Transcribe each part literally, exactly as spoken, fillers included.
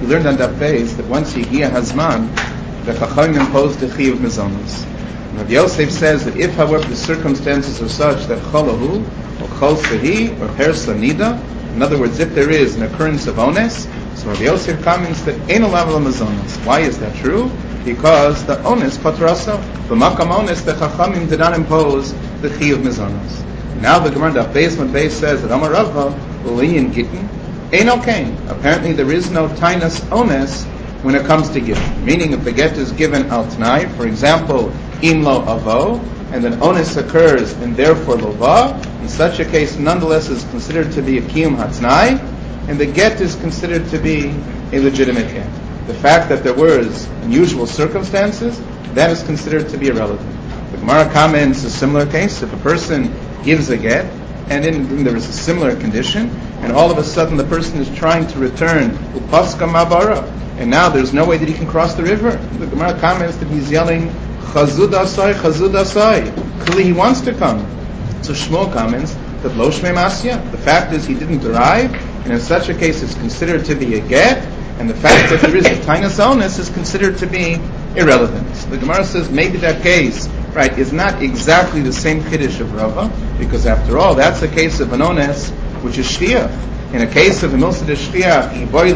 we learned on that base that once Yegiya Hazman, the Chachamim imposed the Chiyuv Mizonos. Rabbi Yosef says that if, however, the circumstances are such that Cholahu, or Chol Sehi, or Persa Nida, in other words, if there is an occurrence of Ones, so Rabbi Yosef comments that Ein Olav Mizonos. Why is that true? Because the Ones Patrasa, the Makam Ones, the Chachamim did not impose the Chiyuv Mizonos. Now the Gemara Daf Beis Mud Beis says that Amar Rava Uliyin Gittin Ein Okain. Apparently there is no Tainas Ones when it comes to Gittin. Meaning if the get is given al Tnai, for example, Im Lo Avo, and then Ones occurs and therefore Lova, in such a case nonetheless is considered to be a Kiyum HaTnai, and the get is considered to be a legitimate get. The fact that there was unusual circumstances, that is considered to be irrelevant. The Gemara comments a similar case. If a person gives a get, and in, in there is a similar condition, and all of a sudden the person is trying to return upaska mabara, and now there's no way that he can cross the river. The Gemara comments that he's yelling chazud asai, chazud asai. Clearly he wants to come. So Shmuel comments that lo shmei masya. The fact is he didn't arrive, and in such a case it's considered to be a get, and the fact that there is a tainas onus is considered to be irrelevant. The Gemara says maybe that case, right, is not exactly the same Kiddush of Rava, because after all, that's a case of an ones which is shviach. In a case of a milsa de shviach,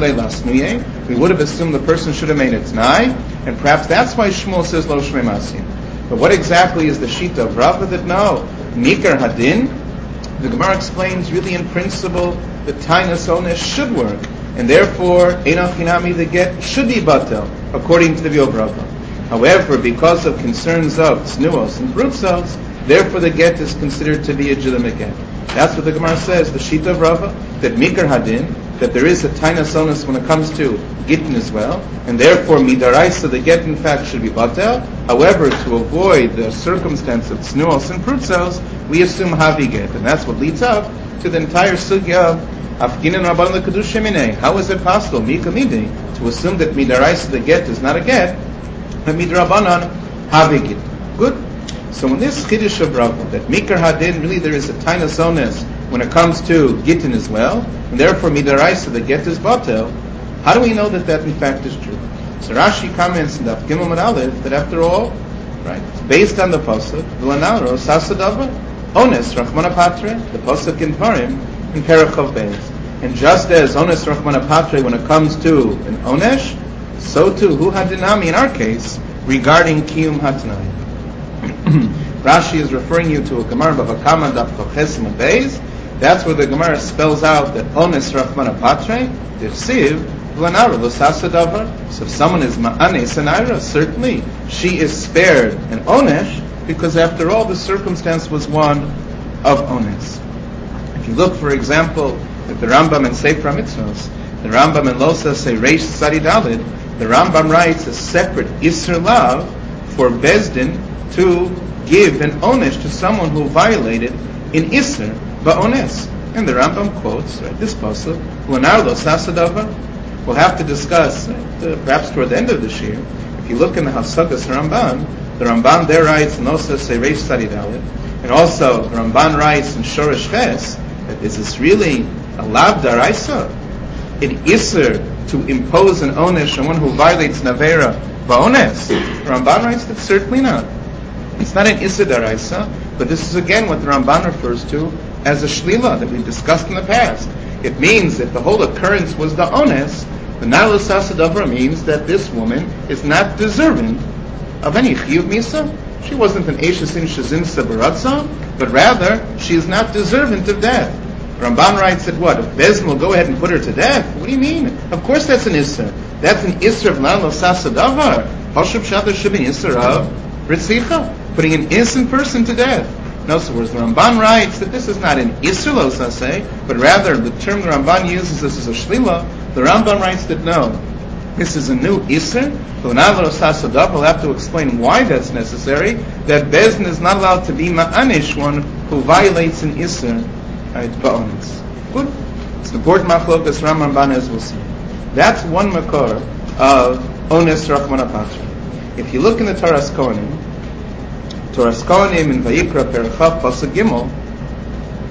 we would have assumed the person should have made it t'nai, and perhaps that's why Shmuel says lo shmei masim. But what exactly is the shita of Rava that no, mikar hadin? The Gemara explains really in principle that tainas ones should work, and therefore einach hinami, the get should be batel according to the view of Rava. However, because of concerns of tznuos and brutzos, therefore the get is considered to be a legitimate get. That's what the Gemara says, the shita of Rava, that mikar hadin, that there is a tainas onus when it comes to gittin as well, and therefore midaraisa, the get in fact should be batel. However, to avoid the circumstance of tznuos and brutzos, we assume havi get, and that's what leads up to the entire sugya of afginin rabban l'kedusha minei. How is it possible, mika midi, to assume that midaraisa, the get is not a get, and midrabanan havigit? Good. So in this chiddush of Rava, that mikar hadin, really there is a tainas ones when it comes to gittin as well, and therefore midaraisa, the get is batel. How do we know that that in fact is true? So Rashi comments in Daf Gimel Amud Aleph that after all, right, based on the pasuk v'lanaro sasadava ones rachmana patre, the pasuk in Dvarim in Perek Chav Beis, and just as ones rachmana patre when it comes to an onesh, so too hu hadinami in our case regarding kiyum hatnai. Rashi is referring you to a Gemara Bava Kama Daf Choches Amud Beis. That's where the Gemara spells out that ones rachmana patre dichsiv v'lanaro lo sasadavar. So if someone is ma'anes and ira, certainly she is spared an onesh, because after all the circumstance was one of ones. If you look, for example, at the Rambam and Sefer Mitzvos, the Rambam and Losa say Reish Tzadi Dalid, the Rambam writes a separate Isser Lav for Bezdin to give an onesh to someone who violated in Isser ba'ones. And the Rambam quotes, right, this pasuk, L'nar lo sasadava. We'll have to discuss, uh, perhaps toward the end of this year. If you look in the Hasagas Ramban, the Ramban there writes, Nosa Seireish Tzadi Dalid, and also the Ramban writes in Shoresh Ches, that is this really a lav daraisa, in Isser, to impose an onesh on one who violates Navera ba'ones? The Ramban writes that certainly not. It's not an Isser daraisa, but this is again what the Ramban refers to as a shlila that we've discussed in the past. It means that the whole occurrence was the ones. The Nala Sasadavra means that this woman is not deserving of any chiyuv misa. She wasn't an Eishes in Shazin Sabaratza, but rather she is not deserving of death. Ramban writes that what? If Bezin will go ahead and put her to death, what do you mean? Of course that's an Isser. That's an Isser of Nala Sasadavar. Hoshub Shadar should be an Isser of Ritzicha, putting an innocent person to death. No, so whereas the Ramban writes that this is not an Isser lo saseh, but rather the term the Ramban uses this is a shlila, the Ramban writes that no, this is a new Isser. We'll have to explain why that's necessary, that Bezdin is not allowed to be ma'anish, one who violates an Isser, right, ba'onis. Good. It's an important machlokas Ramban as we'll see. That's one makor of ones rachmana patre. If you look in the Toras Kohanim, Toras Kohanim in Vayikra Perchav Pasuk Gimel,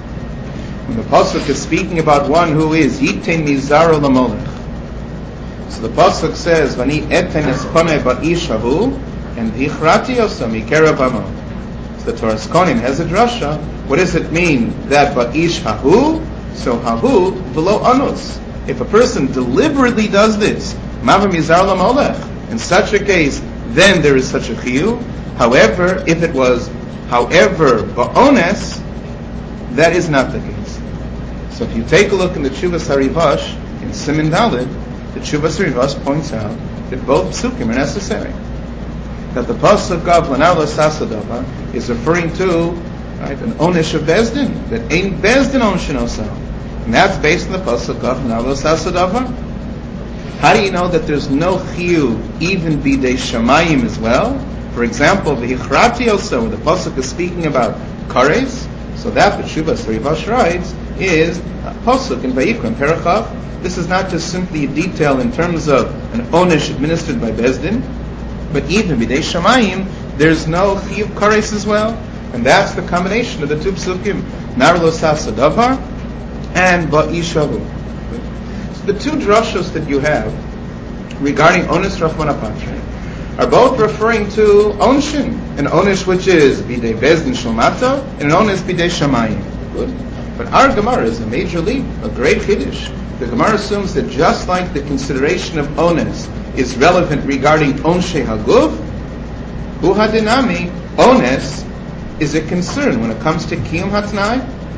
when the pasuk is speaking about one who is Yitein Mizaro Lamolech, So the pasuk says, "Vani eten espone ba'ish hahu," and hichrati osam mikera bamo. So the Torah Konim has a drasha. What does it mean that ba'ish hahu? So hahu below anus. If a person deliberately does this, mavam yizar lamolech, in such a case, then there is such a chiyuv. However, if it was, however, ba'ones, that is not the case. So if you take a look in the Tshuvas HaRivash, in Siman Daled, the Tshuvas HaRivash points out that both psukim are necessary. That the pasuk of Lanar Lo Sasadava is referring to, right, an onish of Bezdin, that ain't Bezdin onshin osel. And that's based on the pasuk of Lanar Lo Sasadava. How do you know that there's no chiyuv even bidei shamayim as well? For example, the Hichrati also, the pasuk is speaking about kares, so that the Tshuvas HaRivash writes is a pasuk in Vayikra Parachav. This is not just simply a detail in terms of an onish administered by Bezdin, but even bidei shamayim, there's no chiyuv kares as well, and that's the combination of the two psukim, nar lo sasa davar and ba'ishahu. So the two drashos that you have regarding onis rachmana patre are both referring to onshin, an onish which is bidei bezdin shomata, and an onish bidei shamayim. Good. But our Gemara is a major leap, a great chiddush. The Gemara assumes that just like the consideration of ones is relevant regarding onshe haguf, hu hadinami, ones is a concern when it comes to kiyum hatnai.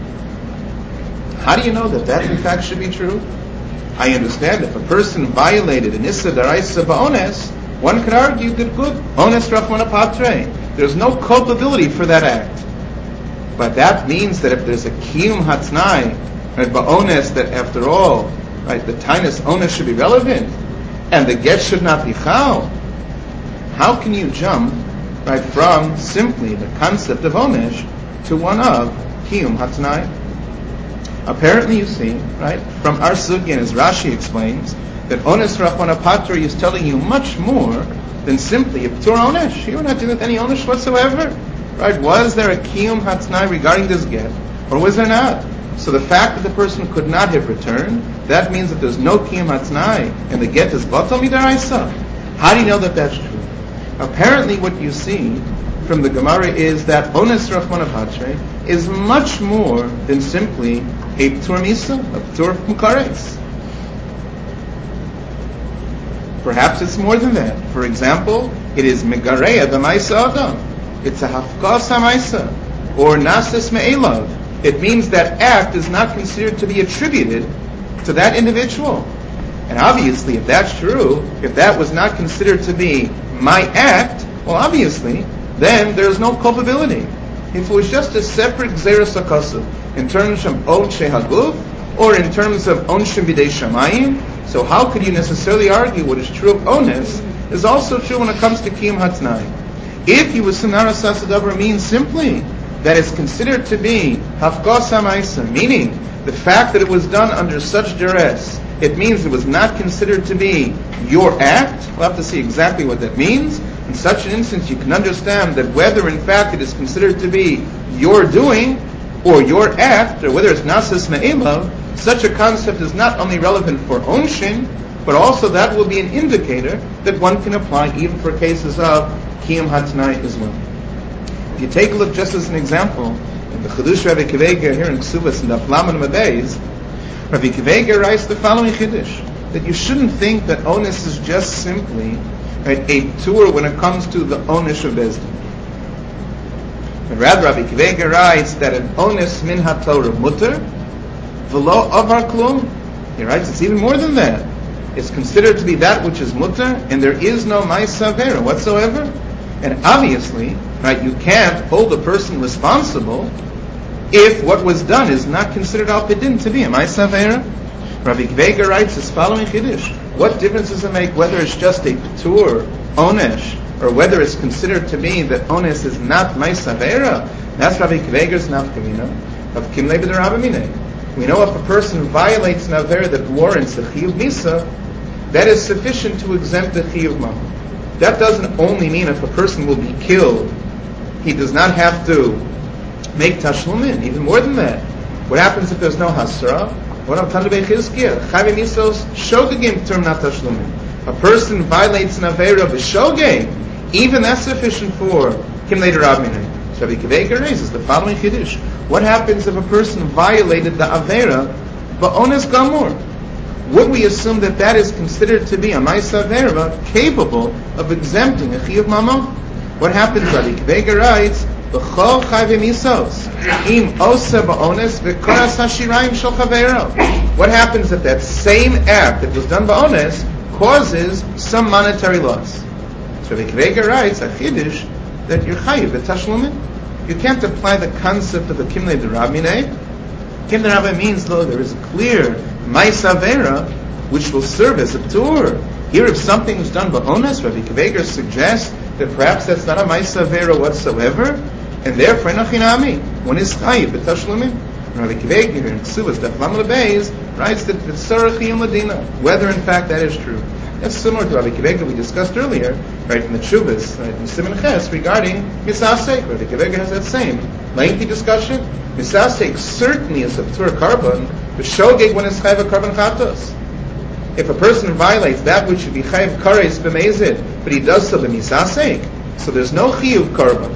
How do you know that that in fact should be true? I understand if a person violated an issa daraisa ba'ones, one could argue that good, ones rachmana patre, there's no culpability for that act. But that means that if there's a kiyum hatnai, right, ba'ones, that after all, right, the tainus ones should be relevant, and the get should not be chal. How can you jump, right, from simply the concept of onesh to one of kiyum hatnai? Apparently, you see, right, from our sugya, as Rashi explains, that ones rachmana patre is telling you much more than simply a ptur onesh. You are not dealing with any onesh whatsoever. Right? Was there a kiyum hatnai regarding this get, or was there not? So the fact that the person could not have returned, that means that there's no kiyum hatnai, and the get is batal midaraisa. How do you know that that's true? Apparently, what you see from the Gemara is that ones rachmana patre is much more than simply a ptur misa, a ptur from kares. Perhaps it's more than that. For example, it is megareya the ma'isa adam. It's a hafkas ha'maisa, or nasis me'elav. It means that act is not considered to be attributed to that individual. And obviously, if that's true, if that was not considered to be my act, well, obviously, then there's no culpability. If it was just a separate gzeras hakasu, in terms of onshe haguf, or in terms of onshe bidei shamayim, so how could you necessarily argue what is true of ones is also true when it comes to kiyum hatnai? If you assume nar sasadavar means simply that it's considered to be hafkas ha'maisa, meaning the fact that it was done under such duress, it means it was not considered to be your act. We'll have to see exactly what that means. In such an instance, you can understand that whether in fact it is considered to be your doing or your act, or whether it's nasas me'elav, such a concept is not only relevant for onshin, but also that will be an indicator that one can apply even for cases of kiyum hatnai as well. If you take a look just as an example, in the Chidush Rabbi Akiva Eiger here in Ksubas in the Aflaman Mabeis, Rabbi Akiva Eiger writes the following Chiddush, that you shouldn't think that onus is just simply, right, a tour when it comes to the onish of Bezdin. But rather, Rabbi Akiva Eiger writes that an onus min ha-Torah mutter, v'lo avar klum. He writes it's even more than that. It's considered to be that which is mutter, and there is no ma'isa avera whatsoever. And obviously, right, you can't hold a person responsible if what was done is not considered al pidin to be a ma'isa avera. Rabbi Akiva Eiger writes this following chiddush: what difference does it make whether it's just a ptur onesh or whether it's considered to be that ones is not ma'isa avera? That's Rabbi Akiva Eiger's nafkamina of kimlei b'derabamine. We know if a person violates an avera that warrants a chiyuv misa, that is sufficient to exempt the chiyuv mammon. That doesn't only mean if a person will be killed, he does not have to make tashlumin. Even more than that, what happens if there's no hasra? What I'm telling you, Chizkiah, Chayim Misos showed the game term not tashlumin. a person violates an Aveira b'shogeg, even that's sufficient for Kimlei D'Rabbanan. So Rabbi Akiva Eiger raises the following Chiddush. What happens if a person violated the Aveira ba'ones gamur? Would we assume that that is considered to be a Ma'aseh Aveira capable of exempting a Chiyuv Mamon? What happens? Rabbi Akiva Eiger writes, B'chol chayvim isos, im osa ba'ones v'koras hashirayim shel chaveiro. What happens if that same act that was done ba'ones causes some monetary loss? So Rabbi Akiva Eiger writes a chiddush that you're chayiv v'tashlumin. You can't apply the concept of a kimlei d'Rabbanan. Kimlei d'Rabbanan means though there is a clear ma'aseh aveira which will serve as a ptur. Here, if something is done ba'ones, Rabbi Akiva Eiger suggests that perhaps that's not a ma'aseh aveira whatsoever, and therefore nachinami one is chayiv v'tashlumin. Rabbi Akiva Eiger in Ksuvas Daf Lamed Beis writes that v'tzarech yom ladina, whether in fact that is true. That's similar to Rabbi Akiva Eiger we discussed earlier, right, in the Tshuvas, right, in Siman Ches, regarding Misasek. Rabbi Akiva Eiger has that same lengthy discussion. Misasek certainly is a p'tur carbon, but shogeg when it's chayiv carbon chatos. If a person violates that which should be chayiv kares b'mezid, but he does so b'misasek, so there's no chiyuv carbon.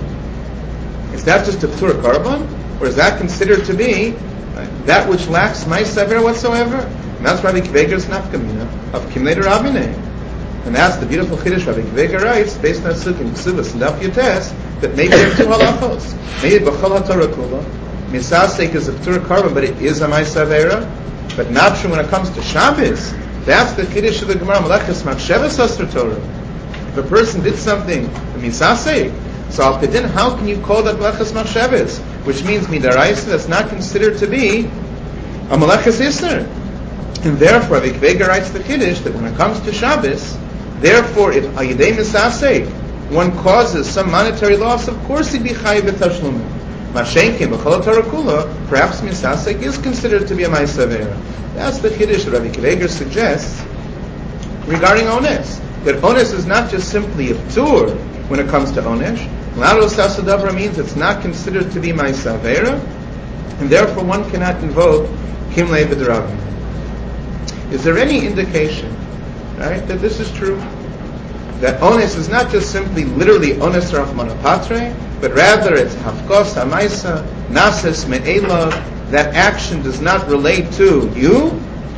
Is that just a p'tur carbon, or is that considered to be right, that which lacks ma'aseh aveira whatsoever? And that's Rabbi Akiva Eiger's nafkamina of Kimlei D'Rabbanan. And that's the beautiful chiddush Rabbi Akiva Eiger writes, based on Sukkim Ksuvas and Daf Yutes, that maybe there are two halachos. Maybe b'chol haTorah kula, misasek is a p'tur carbon, but it is a ma'aseh aveira, but not true when it comes to Shabbos. That's the chiddush of the Gemara, Melechus Machshavas Asr Torah. If a person did something, misasek, so al pedin, how can you call that Melechus Machshavas? Which means midaraisa, that's not considered to be a Melechus Isser. And therefore, Rabbi Akiva Eiger writes the Kiddush that when it comes to Shabbos, therefore, if Ayidei Misasek, one causes some monetary loss, of course he'd be Chayiv B'Tashlumin. Mashenkin B'Chol Torah Kula, perhaps Misasek is considered to be a Ma'aseh Aveira. That's the Kiddush that Rabbi Akiva Eiger suggests regarding Ones. That Ones is not just simply a p'tur when it comes to Onesh. Lados Sasadavra means it's not considered to be Ma'aseh Aveira, and therefore one cannot invoke Kimlei D'Rabbanan. Is there any indication, right, that this is true? That ones is not just simply literally ones rachmana patre, but rather it's hafkos hamaisa nases me'ela. That action does not relate to you.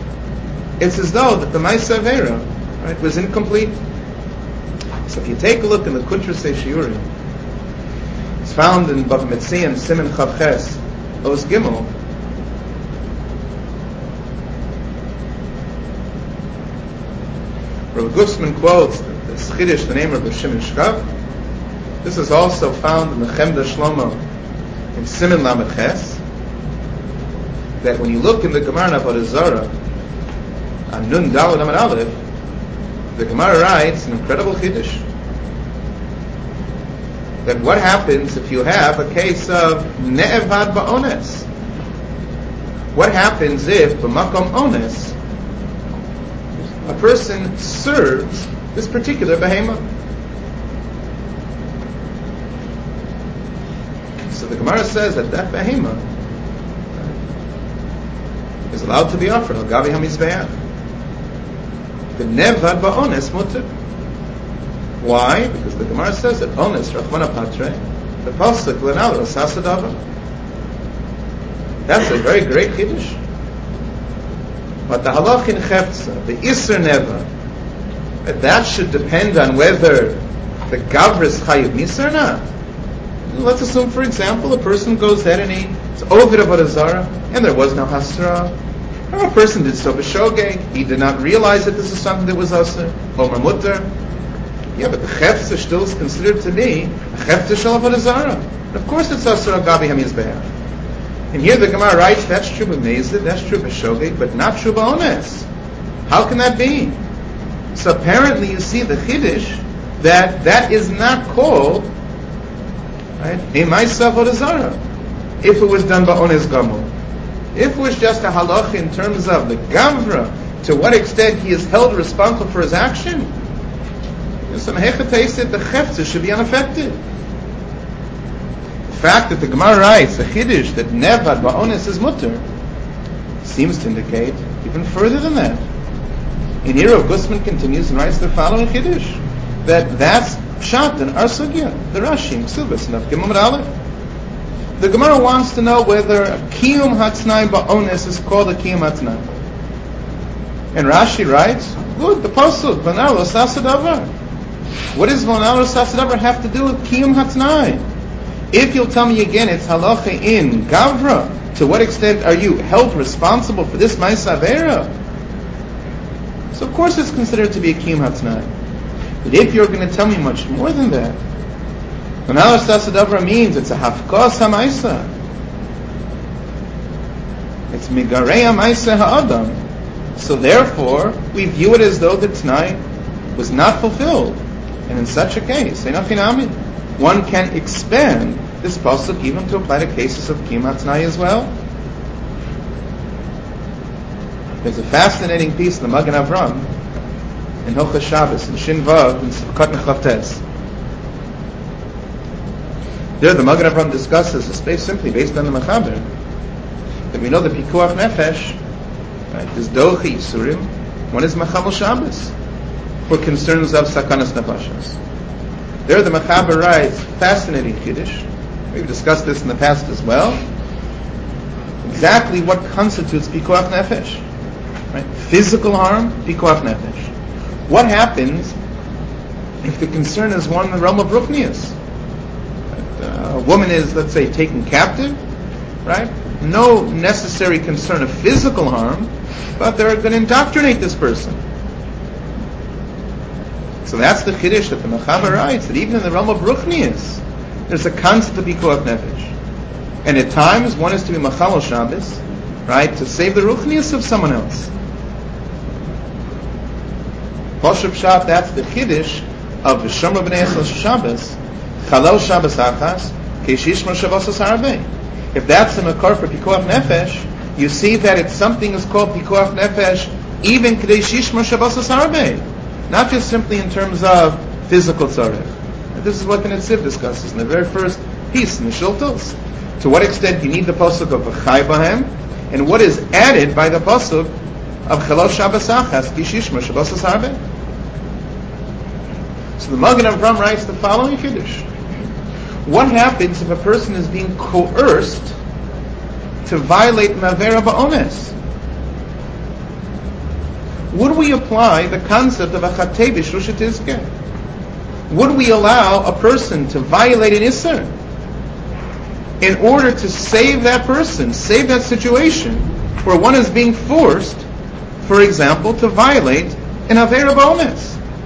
It's as though that the ma'aseh aveira, right, was incomplete. So if you take a look in the Kuntras Shiurim, it's found in Bava Metzia and Siman Chav Ches, Os Gimel. Rabbi Gusman quotes the Chiddush, the name of Rabbi Shimon Shkaf. This is also found in the Chemda Shlomo in Siman Lamed Ches. That when you look in the Gemara in Avodah Zarah, on Nun Daled Amud Aleph, the Gemara writes an incredible Chiddush. That what happens if you have a case of Ne'evad Ba'ones? What happens if B'makom Ones a person serves this particular behemoth? So the Gemara says that that behemoth is allowed to be offered al gavi hamizbeach. The nevad ba'ones mutter. Why? Because the Gemara says that ones rachmana patre, the pasuk lenal rasasadava. That's a very great chiddush. But the halach in chefza, the iser neva, that should depend on whether the gavra is chayiv misa or not. Let's assume, for example, a person goes there and he it's over Avodah Zarah, and there was no hasra. Or a person did so b'shogeg, he did not realize that this is something that was aser, homer mutter. Yeah, but the chefza still is considered to be a chefza shel Avodah Zarah. Of course, it's aser al gabi hamizbeach. And here the Gemara writes, that's true b'mezid, that's true b'shogeg, but not true b'ones. How can that be? So apparently you see the chiddush that that is not called right, a ma'aseh avodah zarah. If it was done b'ones gamur. If it was just a halach in terms of the gavra, to what extent he is held responsible for his action, some hechatei said the chefza should be unaffected. The fact that the Gemara writes a chiddush that nevad ba'ones is mutter seems to indicate even further than that. And here Rav Gusman continues and writes the following Kiddush, that that's Pshat in our Sugya, the Rashi, Ksubas, and Gimel Aleph. The Gemara wants to know whether a Kiyum Hatznai Ba'ones is called a Kiyum Hatznai. And Rashi writes, good, the Pasuk, V'nar lo Sasadavar. What does V'nar lo Sasadavar have to do with Kiyum Hatznai? If you'll tell me again, it's halacha in Gavra, to what extent are you held responsible for this Ma'aseh Avera? So of course it's considered to be a Kiyum Hatznai. But if you're going to tell me much more than that, V'nar lo Sasadavar means it's a Hafkas HaMa'aseh. It's Migarei HaMa'aseh Ha'adam. So therefore, we view it as though the T'nai was not fulfilled. And in such a case, one can expand this pasuk even to apply to cases of Kiyum Hatznai as well. There's a fascinating piece in the Magen Avram, in Hilchos Shabbos, in Shin Vav, in Sivkot Nechavtes. There the Magen Avram discusses a space simply based on the Mechaber, that we know the Pikuach Nefesh, right, there's Dochi Yisurim, one is Machamel Shabbos, for concerns of Sakanas Nefashos. There the Mechaber writes, fascinating Kiddush, we've discussed this in the past as well, exactly what constitutes Pikuach Nefesh. Right? Physical harm, Pikuach Nefesh. What happens if the concern is one in the realm of Ruchnius? Right? Uh, a woman is, let's say, taken captive, right? No necessary concern of physical harm, but they're going to indoctrinate this person. So that's the Kiddush that the Mechaber writes, that even in the realm of Ruchnius, there's a concept of Pikuach Nefesh. And at times, one is to be Machamel Shabbos, right, to save the Ruchnius of someone else. Poshup Pshat, that's the Kiddush of the Shomer B'nei Yisrael Shabbos, Chalel Shabbos Achas, Keishishma Shabbos Harbe. If that's the Makar for Pikuach Nefesh, you see that it's something is called Pikuach Nefesh, even Kedei Shishma Shabbos Harbe. Not just simply in terms of physical tzarech. This is what the Netziv discusses in the very first piece in the Shiltos. To what extent you need the pasuk of V'chai Bahem, and what is added by the pasuk of Chalel Shabbos Achas Kishishma Shabbos Harbe. So the Magen Avram writes the following Kiddush. What happens if a person is being coerced to violate Mavera Ba'ones? Would we apply the concept of Achatei B'Shusha Tizkeh? Would we allow a person to violate an Isser in order to save that person, save that situation where one is being forced, for example, to violate an Avera Ba'ones?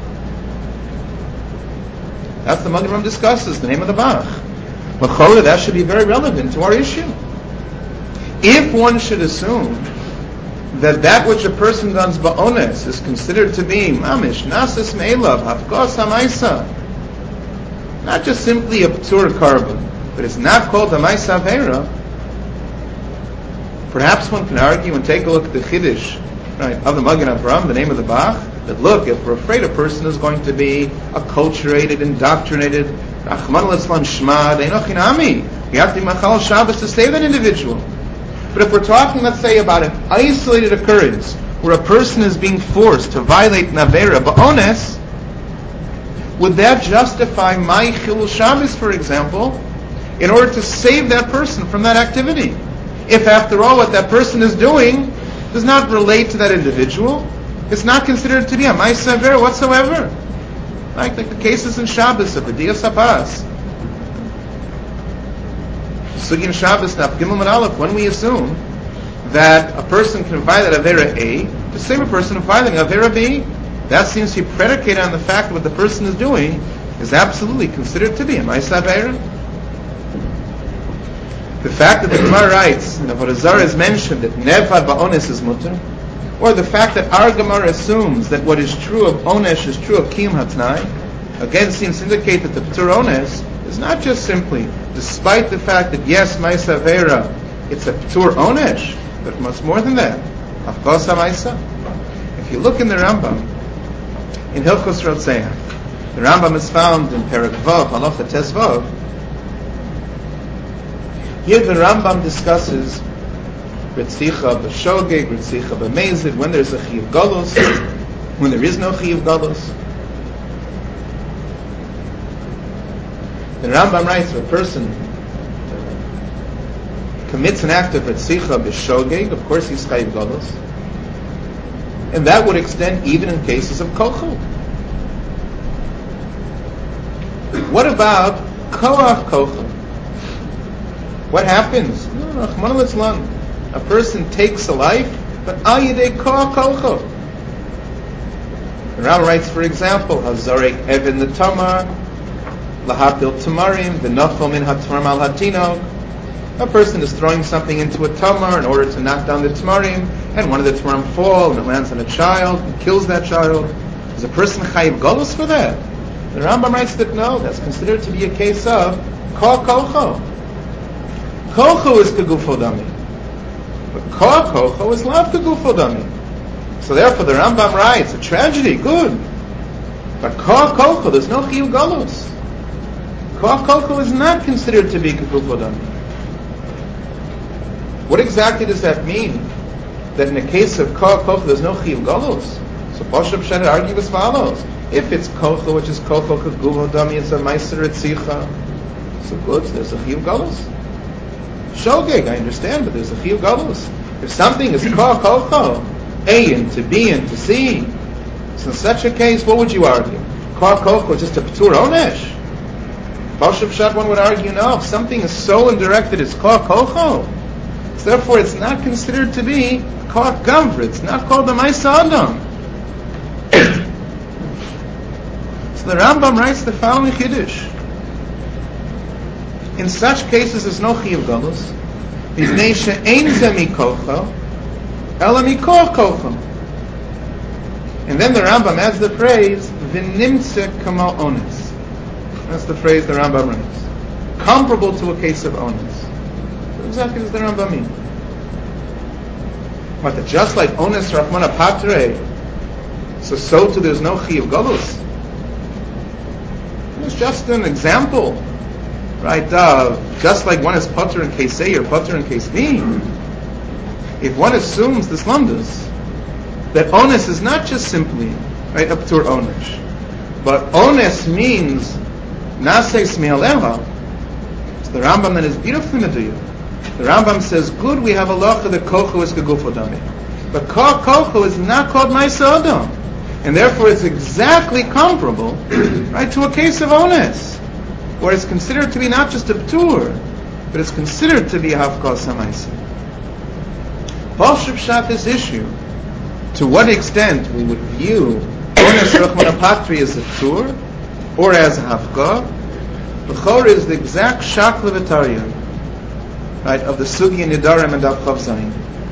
That's the Magen Avram discusses, the name of the Bach. L'chora, that should be very relevant to our issue. If one should assume that that which a person does ba'ones is considered to be mamish, nasis me'elav, hafkos ha'maisa, not just simply a p'tur carbon, but it's not called a maisa avera, perhaps one can argue and take a look at the Chiddush, right, of the Magen Avram, the name of the Bach, that look, if we're afraid a person is going to be acculturated, indoctrinated, Rachman al-Islam Shma, De'inochinami, we have to be Machal Shabbos to save that individual. But if we're talking, let's say, about an isolated occurrence where a person is being forced to violate Navera Ba'ones, would that justify my Chilul Shabbos, for example, in order to save that person from that activity? If, after all, what that person is doing does not relate to that individual, it's not considered to be a Ma'aseh Avera whatsoever. Like, like the cases in Shabbos of the Dias Abbas. Sugin Shabbos, Naf Gimel and Aleph, when we assume that a person can violate Avera A to save a person from violating Avera B, that seems to be predicated on the fact that what the person is doing is absolutely considered to be a Ma'aseh Avera. The fact that the Gemara writes, and the Avodah Zarah is mentioned that Nevad Ba'ones is mutter, or the fact that our Gemara assumes that what is true of Onesh is true of Kiyum Hatznai, again seems to indicate that the P'tur Onesh is not just simply, despite the fact that yes, Ma'aseh Avera, it's a P'tur Onesh, but much more than that. Hafkos HaMa'aseh. If you look in the Rambam, in Hilchos Rotzeach, the Rambam is found in Perek Vav, Halacha Tes Vav. Here the Rambam discusses Ritzicha b'Shogeg, Ritzicha b'Mezid, when there's a Chiyuv Galus, when there is no chiyuv galus. The Rambam writes, if a person commits an act of retzicha b'shogeg, of course he's chiyuv galus, and that would extend even in cases of kochel. What about koach kochel? What happens? A person takes a life, but al yedei koach kochel. The Rambam writes, for example, hazarek evin the tamar, lahapil tamarim, v'nachol min hatmarim al hatinok. A person is throwing something into a tamar in order to knock down the tamarim, and one of the tamarim fall and it lands on a child and kills that child. Is a person chayiv galus for that? The Rambam writes that no, that's considered to be a case of ko kocho. Kocho is kegufo dami, but ko kocho is lav kegufo dami. So therefore, the Rambam writes a tragedy, good, but ko kocho, there's no chiyuv galus. Ko kocho is not considered to be kegufo dami. What exactly does that mean? That in the case of ko kocho, there's no chiyuv galus. So Pashup Shed argue as follows: if it's kocho, which is kocho kegufo dami, it's a meiser etzicha. So good, so there's a chiyuv galus. Shogeg, I understand, but there's a chiyuv galus. If something is ko kocho, A and to B and to C, so in such a case, what would you argue? Ko kocho is just a p'tur onesh. Pashup Shed, one would argue, no, if something is so indirected, it's ko kocho. So therefore, it's not considered to be koach gavra. It's not called the ma'aseh adam. So the Rambam writes the following chiddush: in such cases, there's no chiyuv galus. B'nei she'ein ze mikocho, ela mikoach kocho. And then the Rambam adds the phrase v'nimtze kamal ones. That's the phrase the Rambam writes, comparable to a case of ones. What exactly does the Rambam mean? What, that just like ones rachmana patre, so so too there's no chiyuv galus? It's just an example, right? Uh, just like one is potter in case A or potter in case B. If one assumes this lumdus, that ones is not just simply right up to onish, but ones means naseis me'aleha. So the Rambam then is beautifully meduya. The Rambam says, good, we have a lacha that kocho is kegufo dami, but ko kocho is not called ma'aseh adam, and therefore it's exactly comparable, right, to a case of ones, where it's considered to be not just a p'tur, but it's considered to be a hafkas ha'ma'aseh. Pashup Shat this issue, to what extent we would view ones rachmana patri as a p'tur or as a hafka, l'chor is the exact shakla v'tarya, right, of the Sugi and Nidarim and Daf Chav Zayin.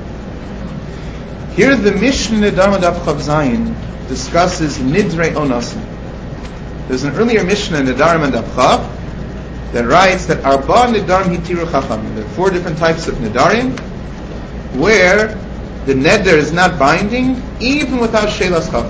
Here the Mishnah Nidarim and Daf Chav Zayin discusses Nidrei Onasim. There's an earlier Mishnah in Nidarim and Daf Chav that writes that Arba Nidarim Hitiru Chachamim. There are four different types of Nidarim where the Neder is not binding even without Shelas Chacham.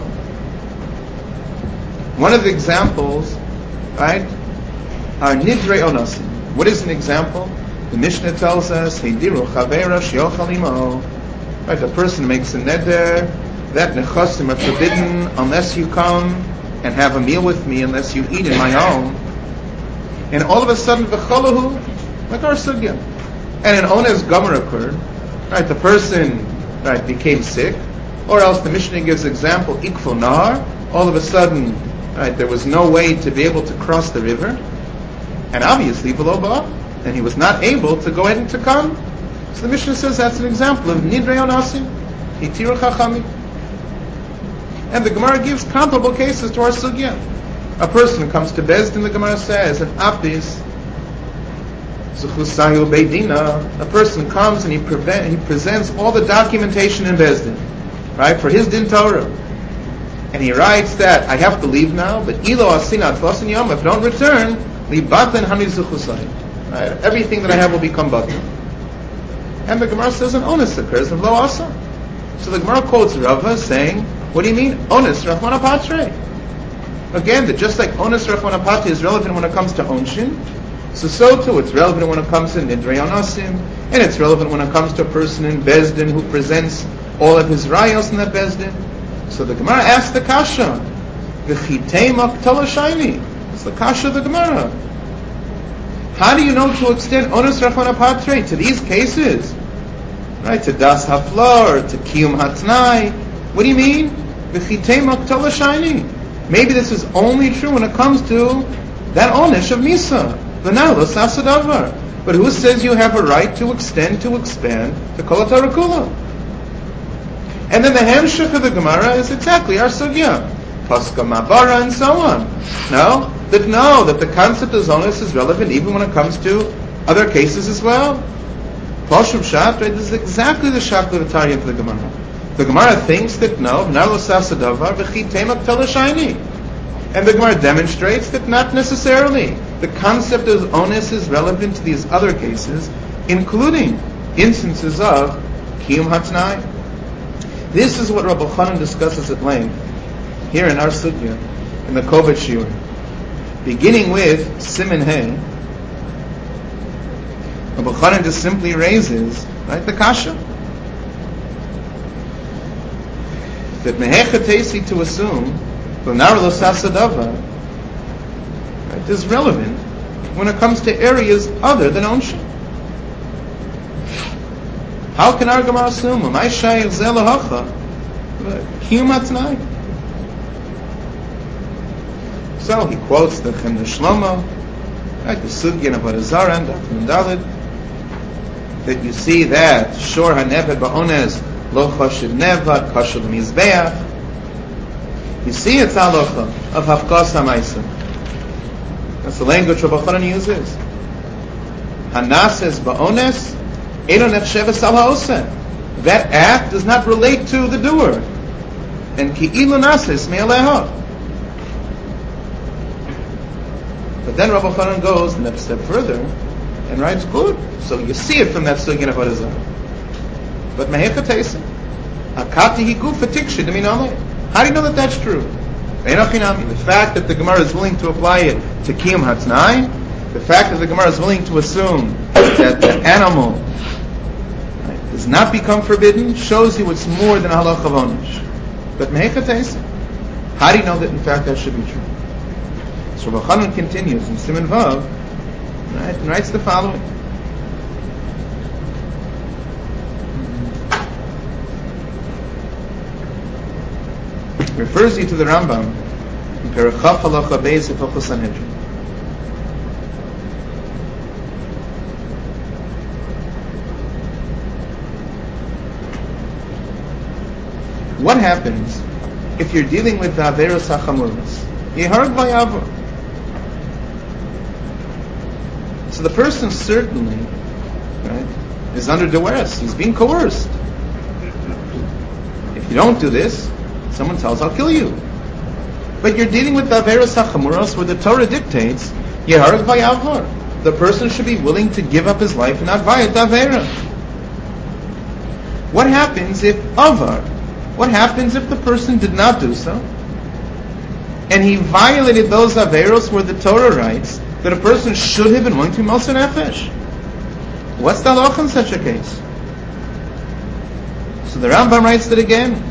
One of the examples, right, are Nidrei Onasim. What is an example? The Mishnah tells us, Heidiru Chavera Shiochal Imo. Right, the person makes a neder that nechasim are forbidden unless you come and have a meal with me, unless you eat in my home. And all of a sudden, v'cholahu, like our sugya. And an ones gomer occurred. Right, the person right became sick, or else the Mishnah gives example ikful nar. All of a sudden, right, there was no way to be able to cross the river, and obviously below ba. And he was not able to go ahead and to come. So the Mishnah says that's an example of Nidrei Onasim, Hitiru Chachamim. And the Gemara gives comparable cases to our sugya. A person comes to Bezdin, the Gemara says, and Apis, Zuchusayu Beidina, a person comes and he, prevent, he presents all the documentation in Bezdin, right, for his Din Torah. And he writes that, I have to leave now, but Ilo Asinat Fasin Yom, if I don't return, Libaten Hani Zuchusayu. Right, everything that I have will become batal. And the Gemara says an onus occurs in lo asa. So the Gemara quotes Rava saying, what do you mean? Onus rachmana patre. Again, that just like onus rachmana patre is relevant when it comes to onshin, so so too it's relevant when it comes to nidrei onasim, and it's relevant when it comes to a person in Bezdin who presents all of his rayos in that Bezdin. So the Gemara asks the kasha, v'chitema ktala shayni. It's the kasha of the Gemara. How do you know to extend onus rachmana patre to these cases? Right, to das hafla or to kiyum hatnai. What do you mean? V'chitema ktala shayni. Maybe this is only true when it comes to that onish of misa. V'nalos asadavar. But who says you have a right to extend, to expand the Kol HaTorah Kula? And then the hemshech of the Gemara is exactly our sugya. Paska Mabara and so on. No? That no, that the concept of zonus is relevant even when it comes to other cases as well. Pashup Shat, right? This is exactly the Shakla of the Gemara. The Gemara thinks that no, V'nalos Asadavar V'chitema Ktala Shayni. And the Gemara demonstrates that not necessarily. The concept of onus is relevant to these other cases, including instances of Kiyum Hatnai. This is what Rabbi Chanan discusses at length here in our sugya, in the Kovet Shiur. Beginning with Siman Hey, Rabbi Chanan just simply raises, right, the kasha. That mehechatesi to assume L'nar lo sasadava is relevant when it comes to areas other than onshin. How can our Gemara assume Amay shayich zeh lahacha kiyum hatnai? So he quotes the Chemda Shlomo, right, the Sugya of Avodah and Daf Daled, that you see that shor haneved ba'onez lo chashid nevad kashul mizbeach. You see it's halacha of hafkas ha'maisa. That's the language Rabbi Chanan uses. Hanases ba'ones eino nefsheves al ha'oseh. That act does not relate to the doer. And ki'ilu nases me'aleha. But then Rabbi Chanan goes the next step further and writes, good. So you see it from that sugya of Avodah Zarah. But mehecha teisa akati hi gufa tikshid minalei. How do you know that that's true? The fact that the Gemara is willing to apply it to Kiyum Hatnai, the fact that the Gemara is willing to assume that the animal right, does not become forbidden, shows you it's more than a halach of onish. But mehecha teisa, how do you know that in fact that should be true? So Rabbi Chanan continues in Siman Vav, right, and writes the following. Refers you to the Rambam in Perachaf Halacha Beis of Hilchos Sanhedrin. What happens if you're dealing with the Averos HaChamuros? Yeharag Vayavor. So the person certainly, right, is under duress. He's being coerced. If you don't do this, someone tells, I'll kill you. But you're dealing with the Averos HaChamuros where the Torah dictates, Yeharag Vayavor. The person should be willing to give up his life and not violate the Avera. What happens if Avar? What happens if the person did not do so? And he violated those Averos where the Torah writes that a person should have been willing to be Moser Nefesh. What's the halacha in such a case? So the Rambam writes that again.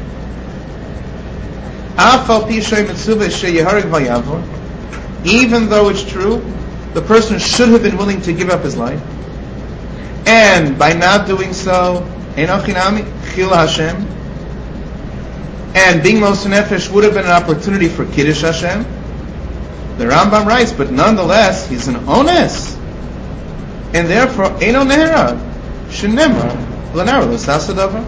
Even though it's true, the person should have been willing to give up his life, and by not doing so, Hashem, and being Moser Nefesh would have been an opportunity for Kiddush Hashem. The Rambam writes, but nonetheless, he's an ones, and therefore, Eino Neherag, Shenemar, L'nar lo sasadava.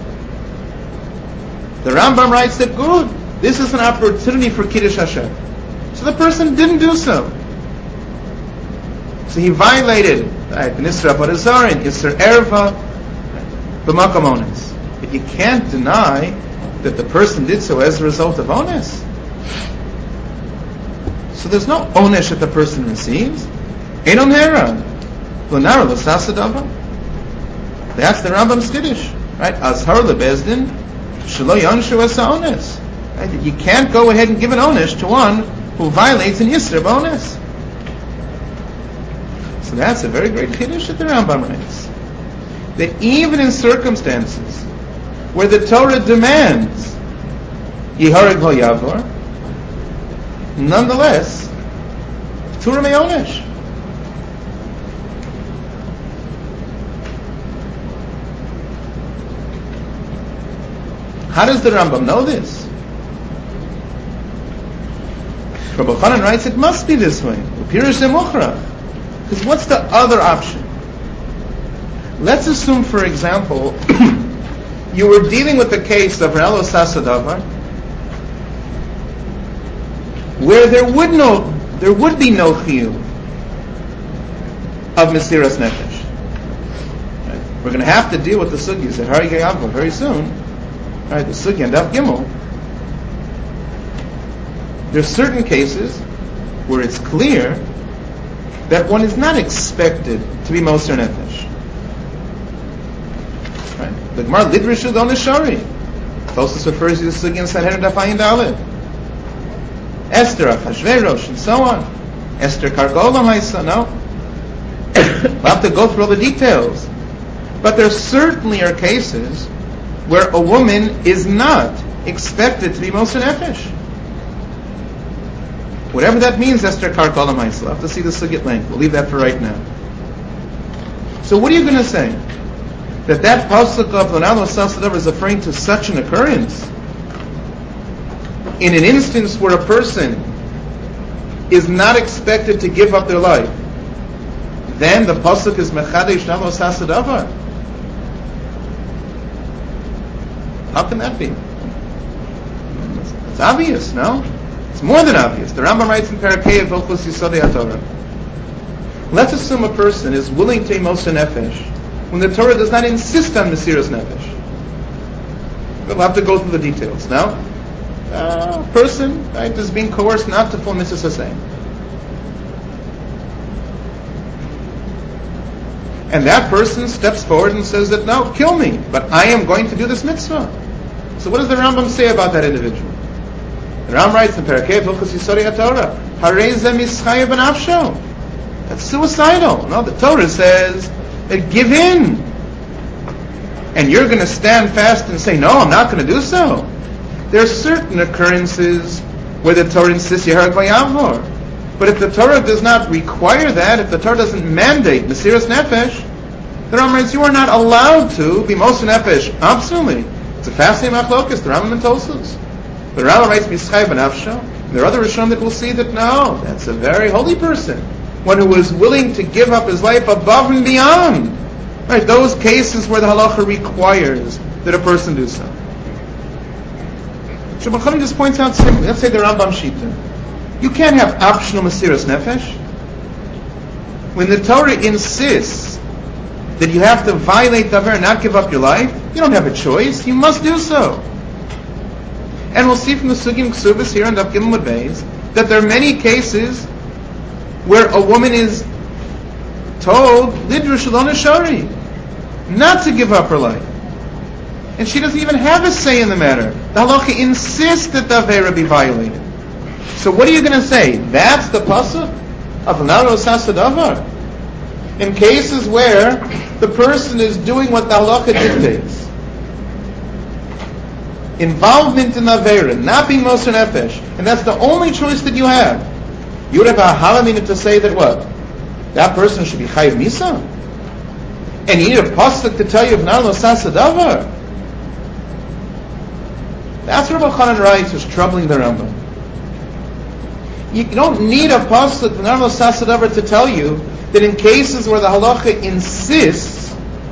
The Rambam writes that good. This is an opportunity for Kiddush Hashem. So the person didn't do so. So he violated right, the Nisra Avodah Zarah and Isser Erva, the Makam Ones. But you can't deny that the person did so as a result of onus. So there's no onesh that the person receives. Eino Neherag, L'nar lo sasadava. That's the Rambam's Kiddush, right? Azhar lebezdin shelo yanshu es ha'ones. Right? You can't go ahead and give an onesh to one who violates an yisr of ones. So that's a very great Kiddush that the Rambam writes. That even in circumstances where the Torah demands Yihareg Lo Yavor, nonetheless, P'tura Me'onesh. How does the Rambam know this? Rabbi Chanan writes it must be this way. Because what's the other option? Let's assume, for example, you were dealing with the case of Ralo Sasadavar, where there would no, there would be no chiyuv of Mesiras Nefesh. Right? We're going to have to deal with the sugya very soon. All right, the sugya and Daf Gimel. There are certain cases where it's clear that one is not expected to be Moser Nefesh. Right? The Gemara Lidrishud on the Shari. Closest refers to the sugya in Sanhedrin Daf Ayin Daled. Esther, Achashverosh, and so on. Esther Kargola, my son, no? We'll have to go through all the details. But there certainly are cases where a woman is not expected to be Moser Nefesh. Whatever that means, Esther Kargola, my son. We'll have to see the sugya length. We'll leave that for right now. So what are you going to say? That that pasuk of L'nalo Sasadavar is referring to such an occurrence? In an instance where a person is not expected to give up their life, then the pasuk is Mechadesh Nalo Sasadavar. How can that be? It's obvious, no? It's more than obvious. The Rambam writes in Parakeh of Hilchos Yisodei HaTorah. Let's assume a person is willing to be Moser Nefesh when the Torah does not insist on Mesiras Nefesh. We'll have to go through the details. Now, a person, right, is being coerced not to fulfill Mitzvah Hashem. And that person steps forward and says that, no, kill me, but I am going to do this mitzvah. So what does the Rambam say about that individual? The Rambam writes in Parakeh Hilchos Yisodei HaTorah, Harei zeh mischayev b'nafsho. That's suicidal. No, the Torah says that give in. And you're going to stand fast and say, no, I'm not going to do so. There are certain occurrences where the Torah insists Yihareg Lo Yavor. But if the Torah does not require that, if the Torah doesn't mandate Mesiras Nefesh, the Rambam writes you are not allowed to be Moser Nefesh. Absolutely. It's a fascinating machlokas, the Rambam and Tosfos. The Rambam writes Mischayev b'nafsho. There are other Rishonim that will see that no, that's a very holy person. One who is willing to give up his life above and beyond. Right, those cases where the halacha requires that a person do so. Shabbat Chani just points out simply, let's say the Rambam Shita. You can't have optional Mesiras Nefesh. When the Torah insists that you have to violate Davar and not give up your life, you don't have a choice. You must do so. And we'll see from the Sugim Ksubis here on Daf Gimel Mud Beis that there are many cases where a woman is told Lidrush Lo Shari not to give up her life. And she doesn't even have a say in the matter. The halacha insists that the Avera be violated. So what are you going to say? That's the pasuk of L'nalo Sasadavar? In cases where the person is doing what the halacha dictates. Involvement in Avera, not being Moser Nefesh, and that's the only choice that you have. You would have a halamina to say that what? That person should be Chayiv Misa? And you need a pasuk to tell you of L'nalo Sasadavar? That's what Rabbi Chanan writes is troubling the Rambam. You don't need a pasuk L'nalo Sasadavar to tell you that in cases where the halacha insists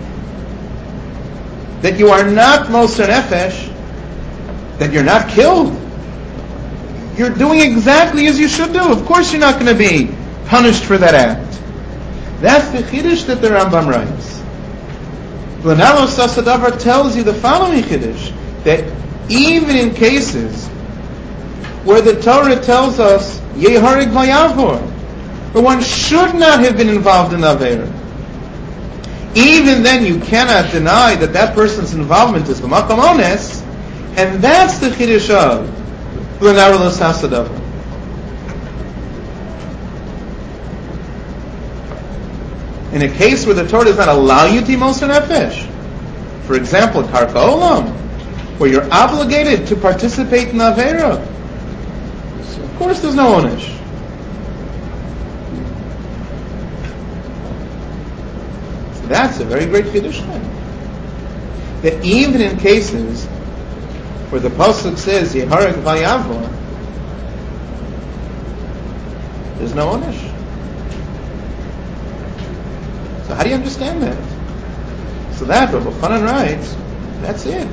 that you are not Moser Nefesh, that you're not killed. You're doing exactly as you should do. Of course you're not going to be punished for that act. That's the Chiddush that the Rambam writes. L'nalo Sasadavar tells you the following Chiddush, that even in cases where the Torah tells us Yihareg Lo Yavor, where one should not have been involved in Avera, even then you cannot deny that that person's involvement is b'makom ones, and that's the Chiddush of L'nalo Sasadavar. In a case where the Torah does not allow you to be Moser Nefesh, for example, Karka Olam, where you're obligated to participate in Avera, so of course there's no Onish. So that's a very great Chiddush. That even in cases where the Pasuk says Yehareg Vayavor, there's no Onish. So how do you understand that? So that Rabbi Chanan writes, that's it.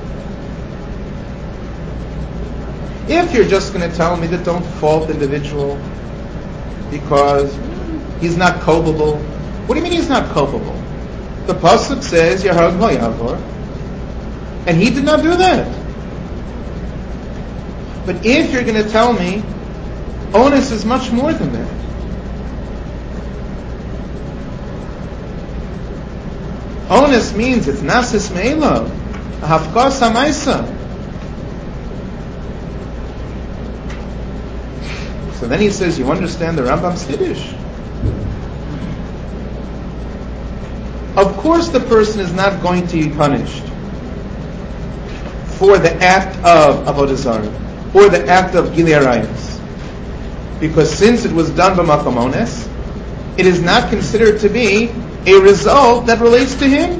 If you're just going to tell me that don't fault the individual because he's not culpable, what do you mean he's not culpable? The Pasuk says Yehareg Vayavor, and he did not do that. But if you're going to tell me onus is much more than that, onus means it's nasis me'elav, a hafkas ha'maisa. So then he says, you understand the Rambam's Chiddush. Of course the person is not going to be punished for the act of Avodah Zarah or the act of Gilui Arayos, because since it was done by Makom Ones, it is not considered to be a result that relates to him.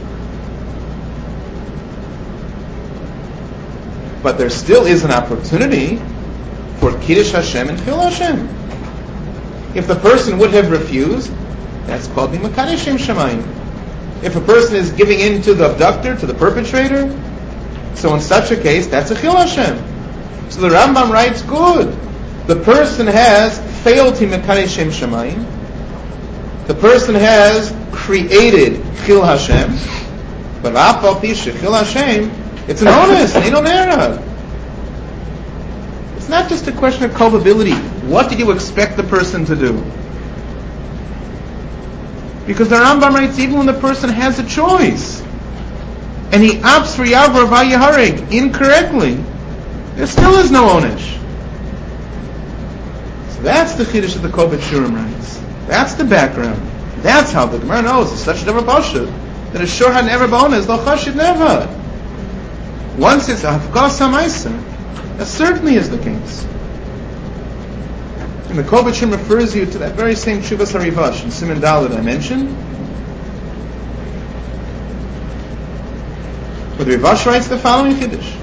But there still is an opportunity for Kiddush Hashem and Chil Hashem. If the person would have refused, that's called Mimakadosh Shemayim. If a person is giving in to the abductor, to the perpetrator, so in such a case, that's a Chil Hashem. So the Rambam writes, good. The person has failed to Mimakadosh Shemayim. The person has created Chil Hashem, but Apal Pisha Chil Hashem, it's an onus, they don't err. It's not just a question of culpability. What did you expect the person to do? Because the Rambam writes, even when the person has a choice, and he opts for Yavor Vayahareg incorrectly, there still is no onish. So that's the Chiddush of the Kol B'Shurim writes. That's the background. That's how the Gemara knows it's such a never pashut that a shor had never bonus, lo chashid never. Once it's a hafkas ha'maisa, that certainly is the case. And the Kol B'Shurim refers you to that very same Tshuvas HaRivash in Siman Dal that I mentioned, where the Rivash writes the following Chiddush: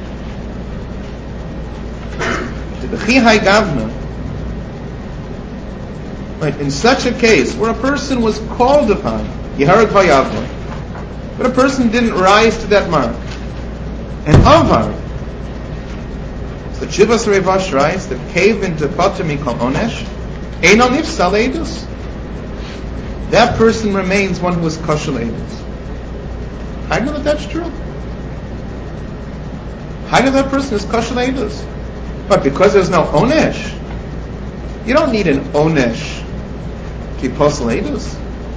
the Chihai Gavna. Right, in such a case where a person was called upon, Yehareg Vayavor, but a person didn't rise to that mark, and Avar, so Tshuvas HaRivash writes that cave into Pater Mikol Onesh, Ein Al Nifsal Eidus. That person remains one who is Kashal Eidus. I know that that's true. I know that person is Kashal Eidus. But because there's no Onesh, you don't need an Onesh to be Posel Eidus.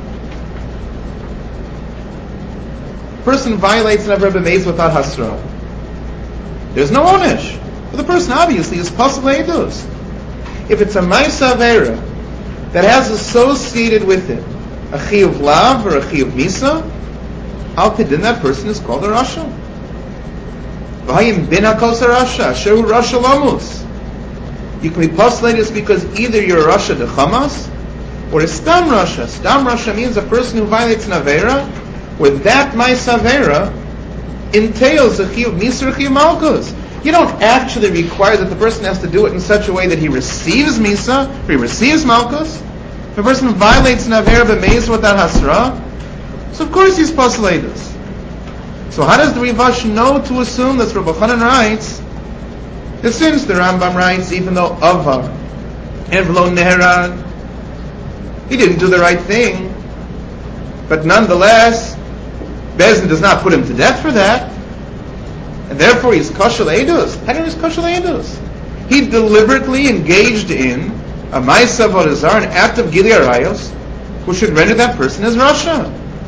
Person violates an Rebbe Meis without Hasra. There's no Onesh. But the person obviously is Posel Eidus. If it's a Maisa Avera that has associated with it a Chiyuv Lav or a Chiyuv Misa, Al Kedin, that person is called a Rasha. V'hayim bin HaKos HaRasha, Shehu Rasha Lamus. You can be Posel Eidus because either you're a Rasha de Chamas or a Stam Rasha. Stam Rasha means a person who violates an Avera where that Maisa Avera entails a Chiyuv Misa or Chiyuv Malkus. You don't actually require that the person has to do it in such a way that he receives Misa, or he receives Malkus. If a person violates an Avera b'meis without Hasra, so of course he's Posel Eidus. So how does the Rivash know to assume that Rabbi Chanan writes that since the Rambam writes, even though Avar, Evlo Neherag, he didn't do the right thing, but nonetheless, Bezdin does not put him to death for that, and therefore he's Kashal Eidus. How can he be Kashal Eidus? He deliberately engaged in a Maisa Avodah Zarah, an act of Gilui Arayos, who should render that person as Rasha.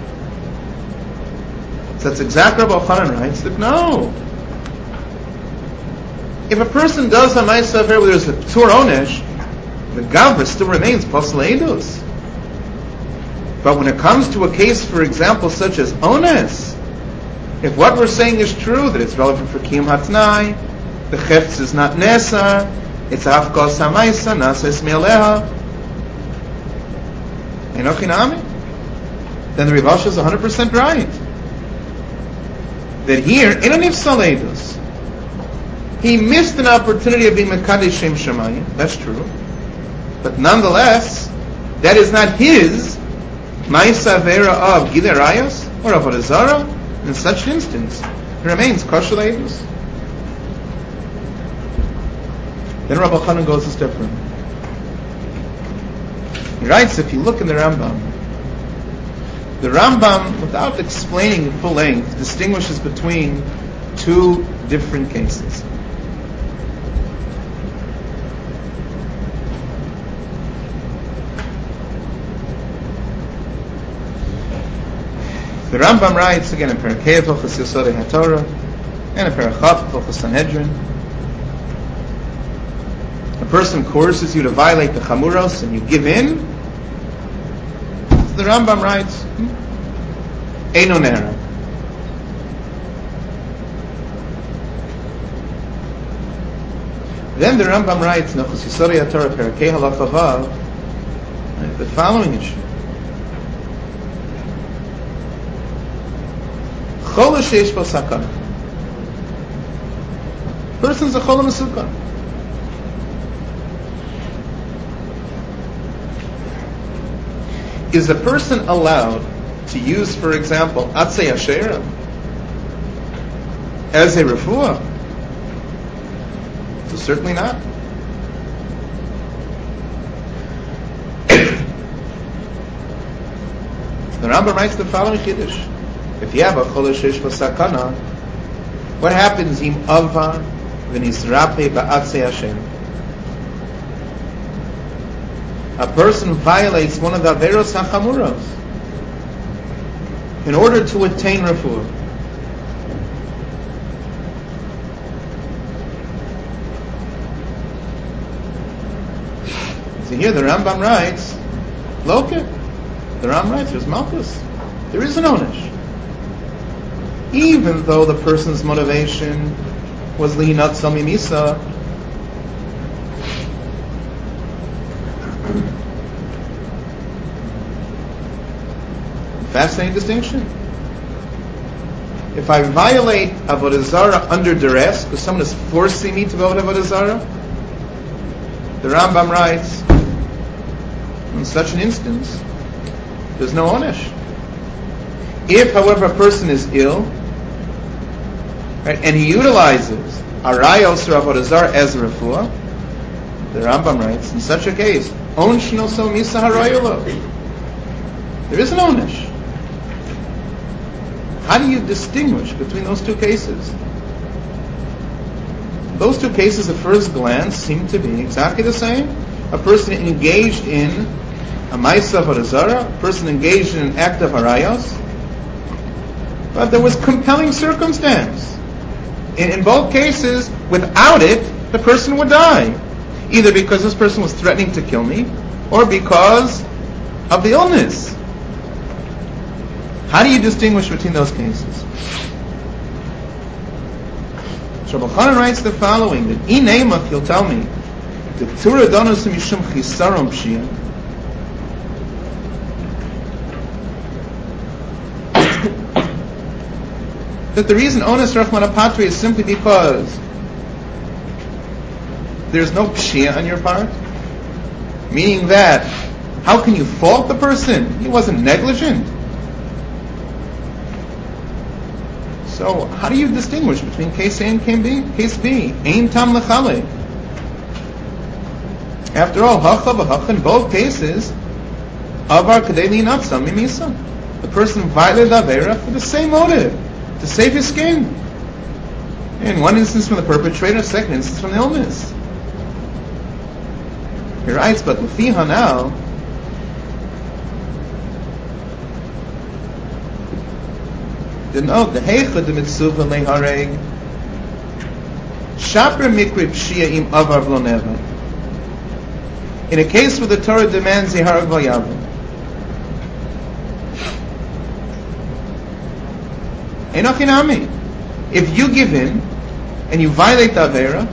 So that's exactly what Rabbi Chanan writes, that no. If a person does a Maisa Avera where there's a Tur Onesh, the Gavra still remains Posel Eidus. But when it comes to a case, for example, such as Ones, If what we're saying is true, that it's relevant for Kiyum Hatnai, the Chefetz is not Nesa, it's Hafkos HaMaisa, Nasa Esmealeha, Enochinami, then the Rivash is one hundred percent right. That here, in an Ifsaledus, he missed an opportunity of being Mekadesh Shem Shemayim, that's true, but nonetheless, that is not his Maisa Vera of Gilei Rayos or of Avodah Zarah. In such an instance, it remains kosher leidus. Then Rabbi Chanan goes a step further. He writes, if you look in the Rambam, the Rambam, without explaining at full length, distinguishes between two different cases. The Rambam writes again in Parakeh Hilchos Yesodei HaTorah and in Parachav Hilchos Sanhedrin. A person coerces you to violate the Chamuros and you give in. So the Rambam writes, Eino Nera. Then the Rambam writes in Hilchos Yesodei HaTorah Parakeh Halacha Vav the following issue. Chola sheish bo sakana. Person's a chola mesukah. Is a person allowed to use, for example, atzei asherah as a refuah? So certainly not. The Rambam writes the following chiddush. If you have a chola sheish bo sakana, what happens im ava v'nisrape ba'atzei Hashem? A person violates one of the averos hachamuros in order to attain refuah. So here the Rambam writes, Loke. The Rambam writes, there's malchus. There is an onish. Even though the person's motivation was lihinat samimisa, fascinating distinction. If I violate Avodah Zarah under duress, because someone is forcing me to go to Avodah Zarah, the Rambam writes, in such an instance, there's no onesh. If, however, a person is ill, right, and he utilizes arayos or Avodah Zarah as a refuah, the Rambam writes, in such a case, onsh no so misa harayolo. There is an onesh. How do you distinguish between those two cases? Those two cases at first glance seem to be exactly the same. A person engaged in a ma'isa avodah zarah, a person engaged in an act of harayos, but there was compelling circumstance. In, in both cases, without it, the person would die. Either because this person was threatening to kill me, or because of the illness. How do you distinguish between those cases? Rabbi Chanan writes the following, that Ineimach, he'll tell me, the Tzura Donos Mishum Chisaron Pshia, that the reason Ones Rachman Apatri is simply because there's no Pshia on your part, meaning that, how can you fault the person? He wasn't negligent. So, how do you distinguish between case A and case B? Case B, Ein Tam Lechale. After all, Hacha v'Hacha in both cases, Avar Kadei Li'Natza Mimisa. The person violated Avera for the same motive, to save his skin. In one instance from the perpetrator, second instance from the illness. He writes, but Lefiha now, no, the heichad mitzvah lehareg shaper mikri pshia im avar v'lo neva. In a case where the Torah demands a harag v'yavim, Enochinami. If you give in and you violate the Avera,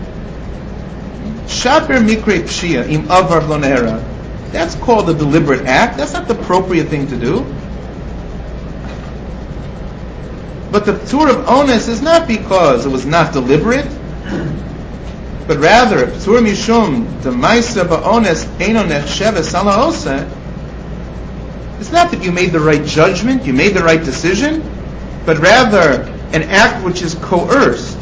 Shaper Mikre Pshia im Avar Lo Nehera. That's called a deliberate act. That's not the appropriate thing to do. But the Ptur of Ones is not because it was not deliberate, but rather Ptur Mishum Demaisa Ba'ones Eino Nechsheve Sala Ose. It's not that you made the right judgment, you made the right decision, but rather an act which is coerced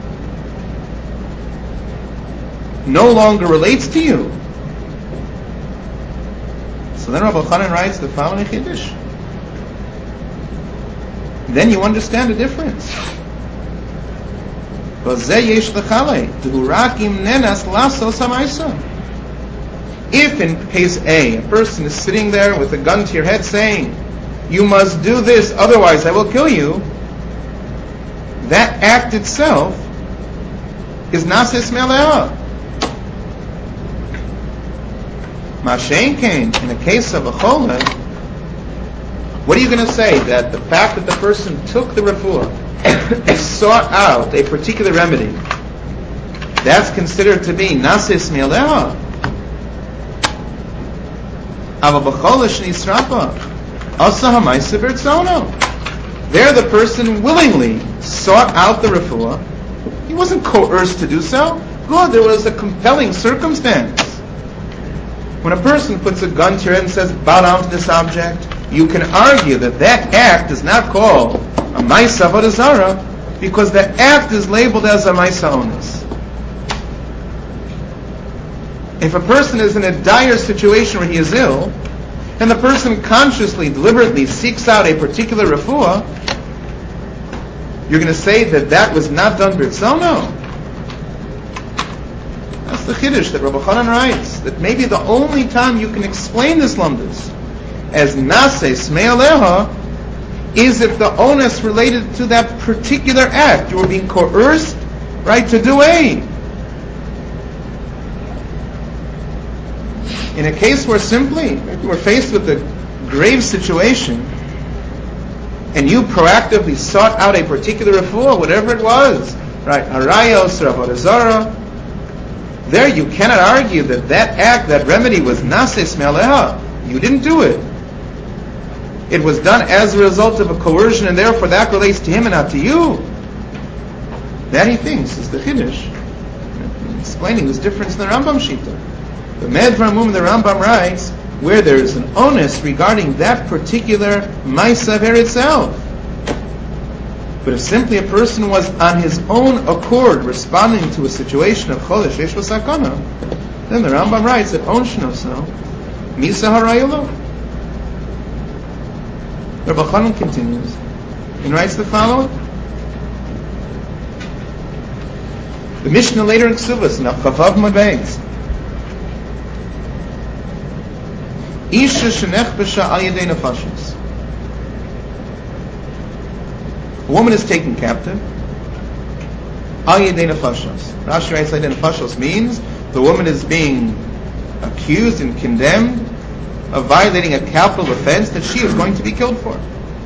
no longer relates to you. So then Rabbi Chanan writes the following Chiddush. Then you understand the difference. If in case A, a person is sitting there with a gun to your head saying, you must do this, otherwise I will kill you, that act itself is nases meleah. Mashen came in the case of a cholet. What are you going to say? That the fact that the person took the refuah, sought out a particular remedy, that's considered to be nasis mi'aleha. Ava b'chola shnisrapa asa ha'maisa b'rtzono. There the person willingly sought out the refuah. He wasn't coerced to do so. Good, there was a compelling circumstance. When a person puts a gun to your head and says, bow down to this object, you can argue that that act is not called a Maisa Avodah Zarah because the act is labeled as a Maisa Ones. If a person is in a dire situation where he is ill, and the person consciously, deliberately seeks out a particular refuah, you're going to say that that was not done b'ritzono? That's the Chiddush that Rabbi Chanan writes, that maybe the only time you can explain this lumdus as nases me'aleha is if the onus related to that particular act. You were being coerced, right, to do A. In a case where simply you were faced with a grave situation and you proactively sought out a particular refuah, whatever it was, right, harayos or avodah zarah, there you cannot argue that that act, that remedy was nases me'aleha. You didn't do it. It was done as a result of a coercion, and therefore that relates to him and not to you. That he thinks is the Chiddush. Explaining this difference in the Rambam Shita. The Medvar Mum, the Rambam writes, where there is an onus regarding that particular Maisa Ver itself. But if simply a person was on his own accord responding to a situation of Chodesh Yesh V'Sakana, then the Rambam writes that Onshnoso Misa Harayolo. Rabbi Chanan continues and writes the following. The Mishnah later in Ksuvas, Chavav Mabeis. Isha shenechbesha al yedei nefashos. A woman is taken captive. Al yedei nefashos. Rashi writes yedei nefashos means the woman is being accused and condemned of violating a capital offense that she is going to be killed for.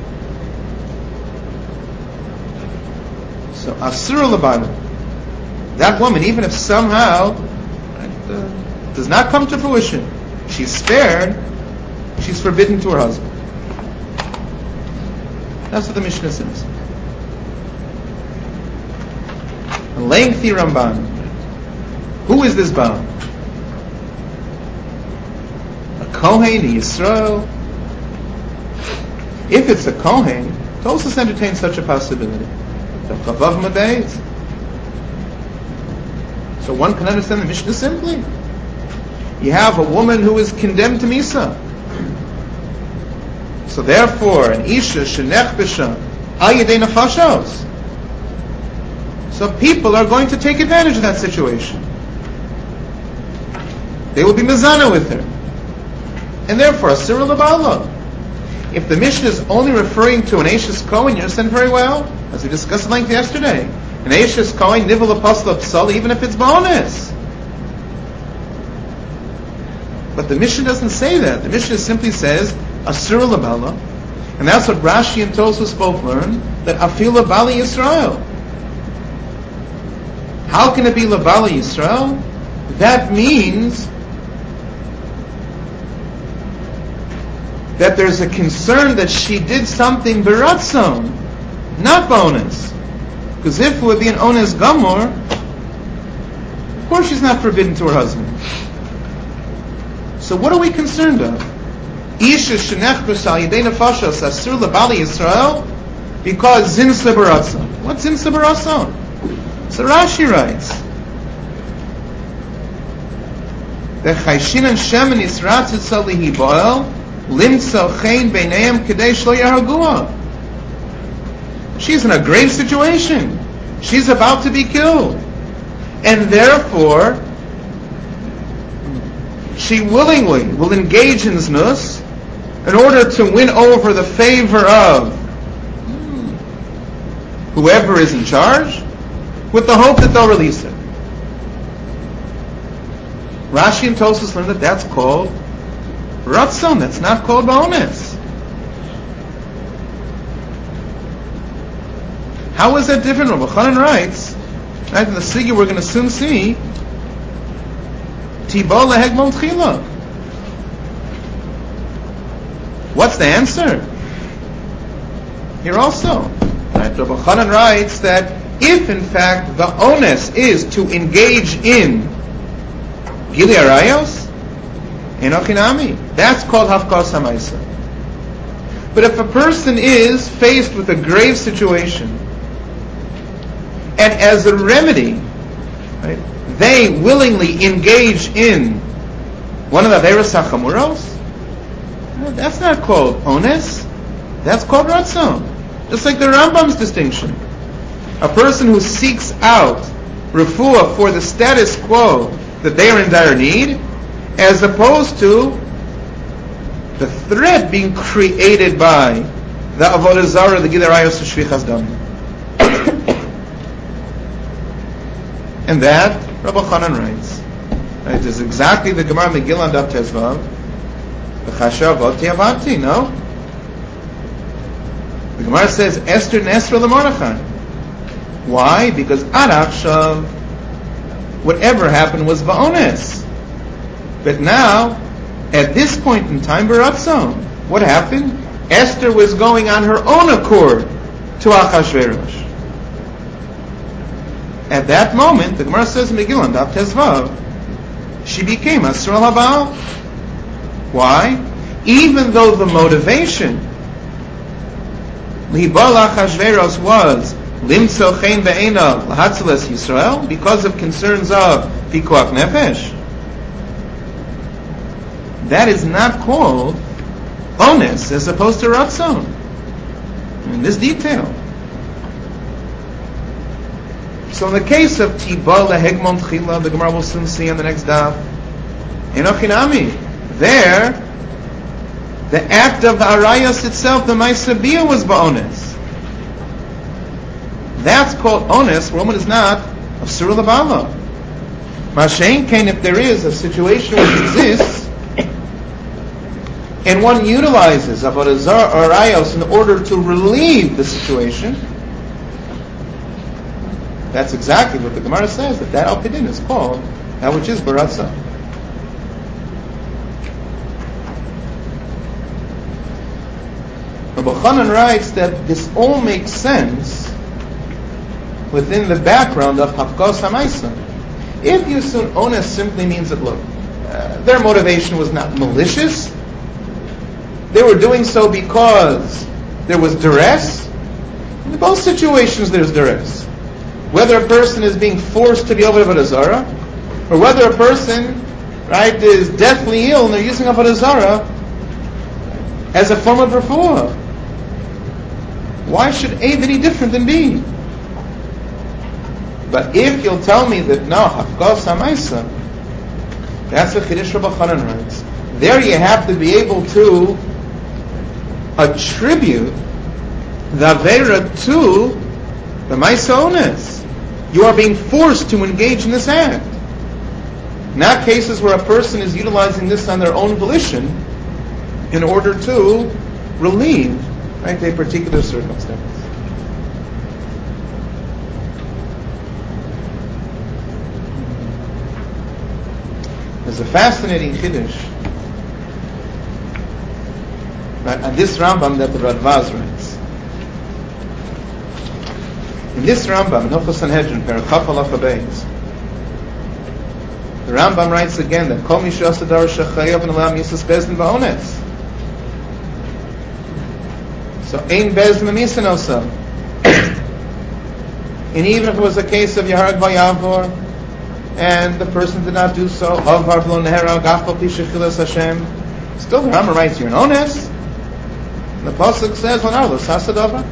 So asur l'bana, that woman, even if somehow right, uh, does not come to fruition, she's spared, she's forbidden to her husband. That's what the Mishnah says. A lengthy Ramban. Who is this Baal? A Kohen, a Yisrael? If it's a Kohen, Tosfos entertains such a possibility. The Chavav Mabeis. So one can understand the Mishnah simply. You have a woman who is condemned to Misa. So therefore, an Isha shenech b'sha al yedei nefashos. So people are going to take advantage of that situation. They will be mezana with her. And therefore, asur l'bala. If the Mishnah is only referring to an Eishes Kohen, you understand very well, as we discussed at length yesterday. An Eishes Kohen, nivel apostle psal, even if it's bonus. But the Mishnah doesn't say that. The Mishnah simply says, asur l'bala. And that's what Rashi and Tosfos both learn, that Afila Bali Yisrael. How can it be Labali Yisrael? That means that there's a concern that she did something beratzon, not bonus. Because if it would be an ones gamor, of course she's not forbidden to her husband. So what are we concerned of? Isha shenechbus al yedei nefashos asur labali Yisrael because zimsa beratzon. What's zimsa beratzon? So Rashi writes that chayshin and shemen yisratz etzal lihiboel limtzo chein beineim kedei shlo yaragua. She's in a grave situation. She's about to be killed, and therefore she willingly will engage in znus in order to win over the favor of whoever is in charge, with the hope that they'll release her. Rashi and Tosfos learn that that's called ratzon. That's not called bonus. How is that different? Rabbi Chanan writes, right, in the Sugya we're going to soon see, Tibol lehegmon tchila. What's the answer? Here also, right, Rabbi Chanan writes that if in fact the onus is to engage in Gili Arayos, Enochinami, that's called Hafkas HaMaisa. But if a person is faced with a grave situation, and as a remedy, right, they willingly engage in one of the Averos HaChamuros, that's not called Ones, that's called Ratzon. Just like the Rambam's distinction. A person who seeks out refuah for the status quo that they are in dire need, as opposed to the threat being created by the Avodah Zarah, the Gilei Arayos, the Shvichas Dam. And that, Rabbi Chanan writes, right, it is exactly the Gemara Megillah on Daf Tezvav, the Chasher Avot Tiavanti, no? The Gemara says, Esther Nesra LeMordechai. Why? Because Arakshav, whatever happened was Ba'ones. But now, at this point in time, Baratzon, what happened? Esther was going on her own accord to Achashverosh. At that moment, the Gemara says in Megillah on Daf Tezvav, she became Asur al-Habal. Why? Even though the motivation Libal Achashverosh was Limtzo Chein Be'ena L'Hatzilas Yisrael, because of concerns of Pikuach Nefesh, that is not called Ones as opposed to Ratzon. In this detail. So in the case of Tibal Lehegmon Tchila, the Gemara will soon see on the next daf, Enochinami, there, the act of the Arayos itself, the Maisabiyah, was Ba'ones. That's called Ones, where one is not of Surah Labala. Mashain Kain, if there is a situation which exists, and one utilizes Avodah Zarah or Arayos in order to relieve the situation, that's exactly what the Gemara says, that that Al-Pidin is called that which is Baratzah. Rabbi Chanan writes that this all makes sense within the background of Hafkas HaMaisa. If you assume Ones simply means that, look, uh, their motivation was not malicious, they were doing so because there was duress. In both situations there's duress. Whether a person is being forced to be over Avodah Zarah, or whether a person, right, is deathly ill and they're using Avodah Zarah as a form of refuah. Why should A be any different than B? But if you'll tell me that no, Hafkas HaMaisa, that's what Chiddush Rabbi Chanan writes. There you have to be able to attribute the Avera to the Maisa Ones. You are being forced to engage in this act. Not cases where a person is utilizing this on their own volition in order to relieve right, to a particular circumstance. There's a fascinating chiddush, right, on this Rambam that the Radvaz writes. In this Rambam, in Hilchos Sanhedrin, Perachaf Halacha Beis, the Rambam writes again that Kol Mi She'asa Dar Shechayav and Alam Yisas Bezdin Ba'ones. So Ein Bezdin Amisin Osa. And even if it was a case of Yaharag Vayavor, and the person did not do so, Avar V'lo Neherag Afal Pi Shechilas Hashem, still the Rambam writes, you're an ones. And the Pasuk says, L'nar Lo Sasa Davar.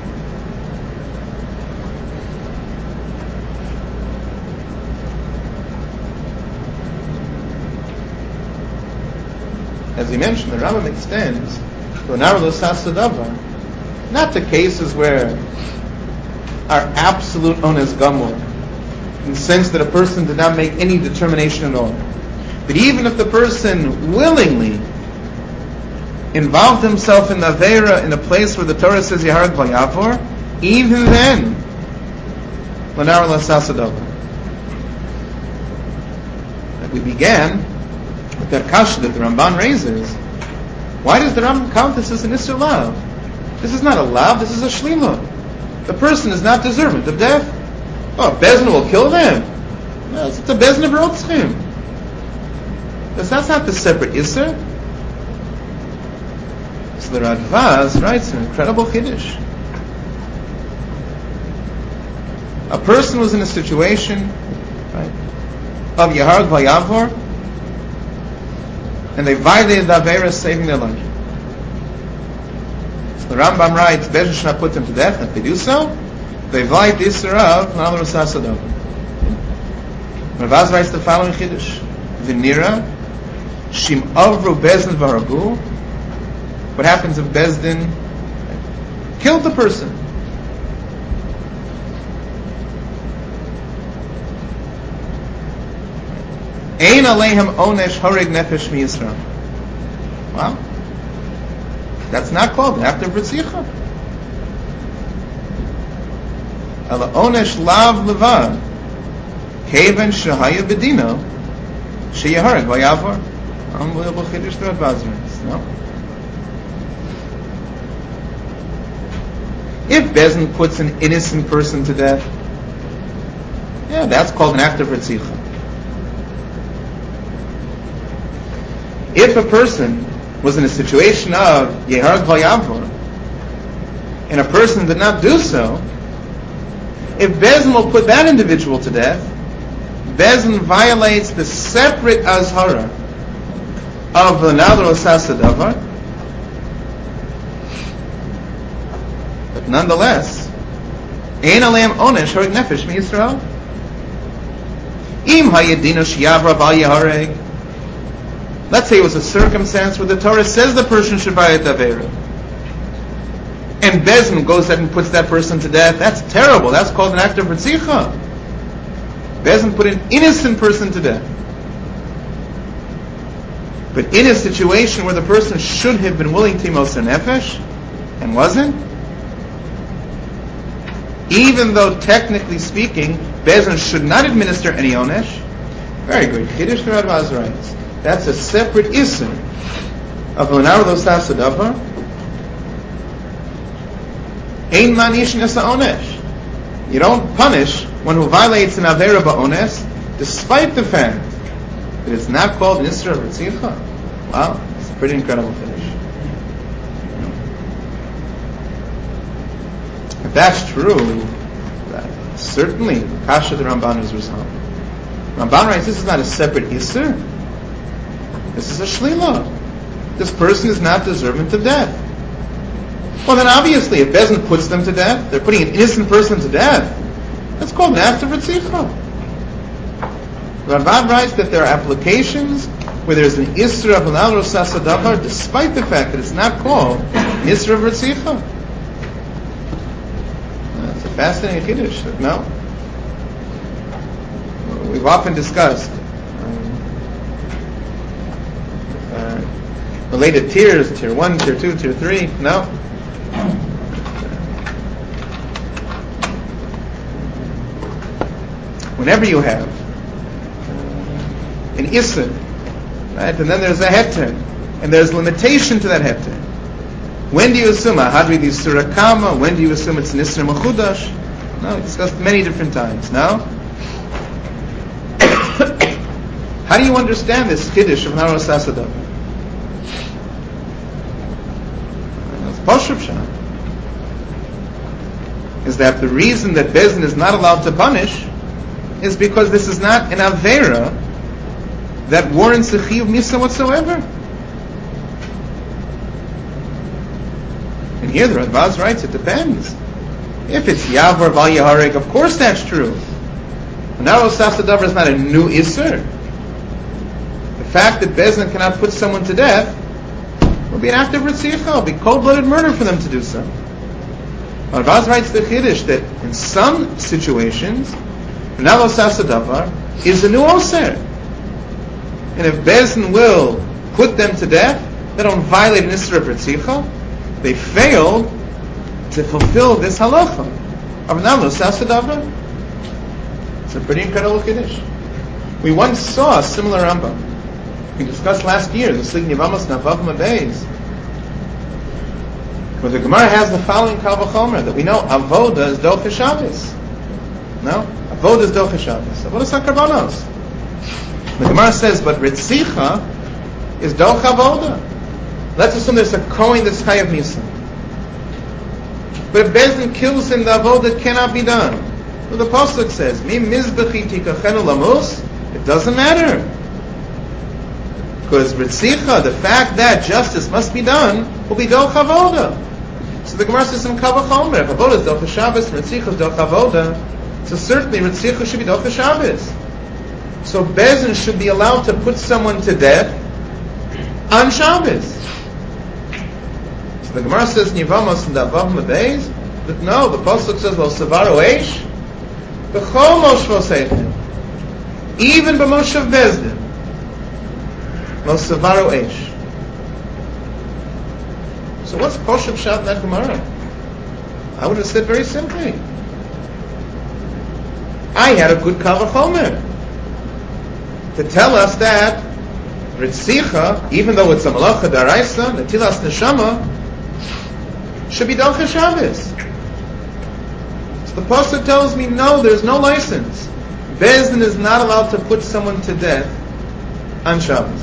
As he mentioned, the Rambam extends L'nar Lo Sasa Davar not to cases where are absolute ones gamur, in the sense that a person did not make any determination at all. But even if the person willingly involved himself in the Aveira in a place where the Torah says Yaharag Vayavor, even then, L'nar Lo Sasa Davar. We began with that kasha that the Ramban raises. Why does the Rambam count this as an Isser Lav? This is not a Lav, this is a Shlila. The person is not deserving of death. Oh, Bezdin will kill them. No, it's a Bezdin of Rotzchim. That's, that's not the separate Isser. So the Radvaz writes an incredible Chiddush. A person was in a situation, right, of Yaharag Vayavor, and they violated the Aveira, saving their life. So the Rambam writes, Bezdin should not put them to death, and if they do so, they violate the Isser of L'nar Lo Sasa Davar. Ravaz writes the following Chiddush: V'nira Shim Avru Bezdin V'Haragu. What happens if Bezdin killed the person? Ein Aleihem Onesh Hareg Nefesh MiYisrael. Well, that's not called an act of Ritzicha. Ala Onesh Lav Levad Keven Shehaya Bedino Sheyahareg Vayavor. Unbelievable Chiddush to Radvaz. No. If Bezdin puts an innocent person to death, yeah, that's called an act of Ritzicha. If a person was in a situation of Yeharag Vayavor, and a person did not do so, if Bezdin will put that individual to death, Bezdin violates the separate Azhara of L'nar Lo Sasa Davar. But nonetheless, Ein Aleim Onesh Hareg Nefesh MiYisrael. Im Hayedino Sheyavra Val Yehareg. Let's say it was a circumstance where the Torah says the person should violate the Aveira, and Bezdin goes ahead and puts that person to death. That's terrible. That's called an act of Ritzicha. Bezdin put an innocent person to death. But in a situation where the person should have been willing to moser nefesh and wasn't, even though technically speaking Bezdin should not administer any onesh, very good. Chiddush the Radvaz writes, that's a separate Isser of L'nar Lo Sasa Davar. Ein manish nesa onesh. You don't punish one who violates an Aveira ba'ones, despite the fact that it's not called an Isser of Ritzicha. Wow, it's a pretty incredible finish. If that's true, that certainly Kasha the Ramban is resolved. Ramban writes, this is not a separate Isser. This is a Shlila. This person is not deserving of death. Well, then obviously, if Bezdin puts them to death, they're putting an innocent person to death. That's called an act of Ritzicha. Ravad writes that there are applications where there's an Isra of L'nar Lo Sasa Davar, despite the fact that it's not called an Isra of Ritzicha. That's a fascinating Chiddush. No? We've often discussed related tiers, tier one, tier two, tier three. No. whenever you have an Isser, right, and then there's a Heter, and there's limitation to that Heter. When do you assume a Hadri di Surah Kama? When do you assume it's an Isser Mechudash? No, we discussed many different times. Now, how do you understand this Kiddush of Naro Sasadav? It's Pashut Pshat. Is that the reason that Bezdin is not allowed to punish is because this is not an Avera that warrants a Chiyuv Misa whatsoever. And here the Radbaz writes, it depends. If it's Yavor Val Yahareg, of course that's true. Naro Sasadav is not a new Isser. The fact that Bezdin cannot put someone to death will be an act of Ritzicha, will be cold-blooded murder for them to do so. Radbaz writes the Chiddush that in some situations, Nalo Sasadavar is a new Oser. And if Bezdin will put them to death, they don't violate an Isra of Ritzicha, they failed to fulfill this halacha of Nalo Sasadavar. It's a pretty incredible Chiddush. We once saw a similar Rambam. We discussed last year, the Signi Vamos Navav Mabeis, where the Gemara has the following Kal V'chomer, that we know Avoda is Doche Shabbos. No? Avoda is Doche Shabbos. Avoda is HaKarbanos. The Gemara says, but Ritzicha is Doche Avoda. Let's assume there's a Kohen that's Chayav Misa. But if Bezdin kills him, the Avoda cannot be done. Well, the Pasuk says, Mi Mizbechi Tikachenu Lamus, it doesn't matter. Because Ritzicha, the fact that justice must be done, will be Doche Avoda. So the Gemara says in Kal V'chomer, if Avoda is Doche Shabbos, Ritzicha is Doche Avoda, so certainly Ritzicha should be Doche Shabbos. So Bezdin should be allowed to put someone to death on Shabbos. So the Gemara says in Yevamos and Davav Mabeis that no, the Pasuk says, Lo Savaru Eish, B'chol Moshe V'seichem, even b'Moshav Bezdin, Lo Savaru Eish. So what's Pashut Pshat in that Gemara? I would have said very simply, I had a good Kal V'chomer to tell us that Ritzicha, even though it's a Malacha Daraisa, Netilas Neshama, should be Doche Shabbos. So the Pasuk tells me, no, there's no license. Bezdin is not allowed to put someone to death on Shabbos.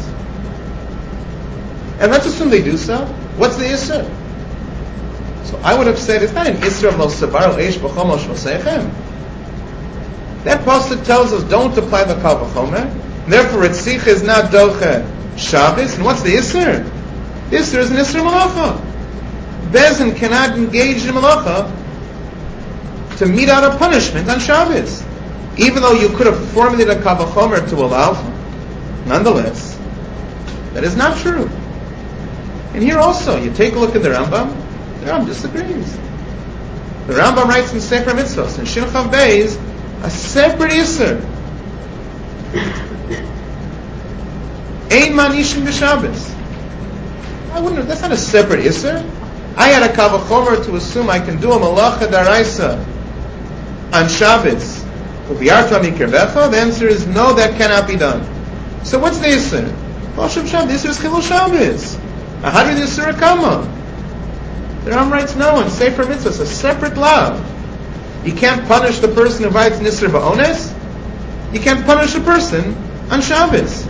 And let's assume they do so. What's the Isser? So I would have said, it's not an Isser of Lo Savaru Eish B'chol Moshe V'seichem. That Pasuk tells us, don't apply the Kal V'chomer. Therefore, Ritzicha is not Doche Shabbos. And what's the Isser? The Isser is an Isser Malacha. Bezdin cannot engage in Malacha to mete out a punishment on Shabbos. Even though you could have formulated a Kal V'chomer to allow, nonetheless, that is not true. And here also, you take a look at the Rambam, the Rambam disagrees. The Rambam writes in Sefer Mitzvos, in Shin Chav Beis, a separate Isser. Ein Manishim B'Shabbos. I wouldn't, that's not a separate Isser. I had a Kal V'chomer to assume I can do a Malacha Daraisa on Shabbos. Uviarta Mikervecha, the answer is no, that cannot be done. So what's the Isser? Pashut Pshat, the Isser is Chilul Shabbos. A Hadri di Surah Kama. The Ram writes no, in Sefer Mitzvahs, a separate law. You can't punish the person who writes Nisr Ba'ones. You can't punish a person on Shabbos.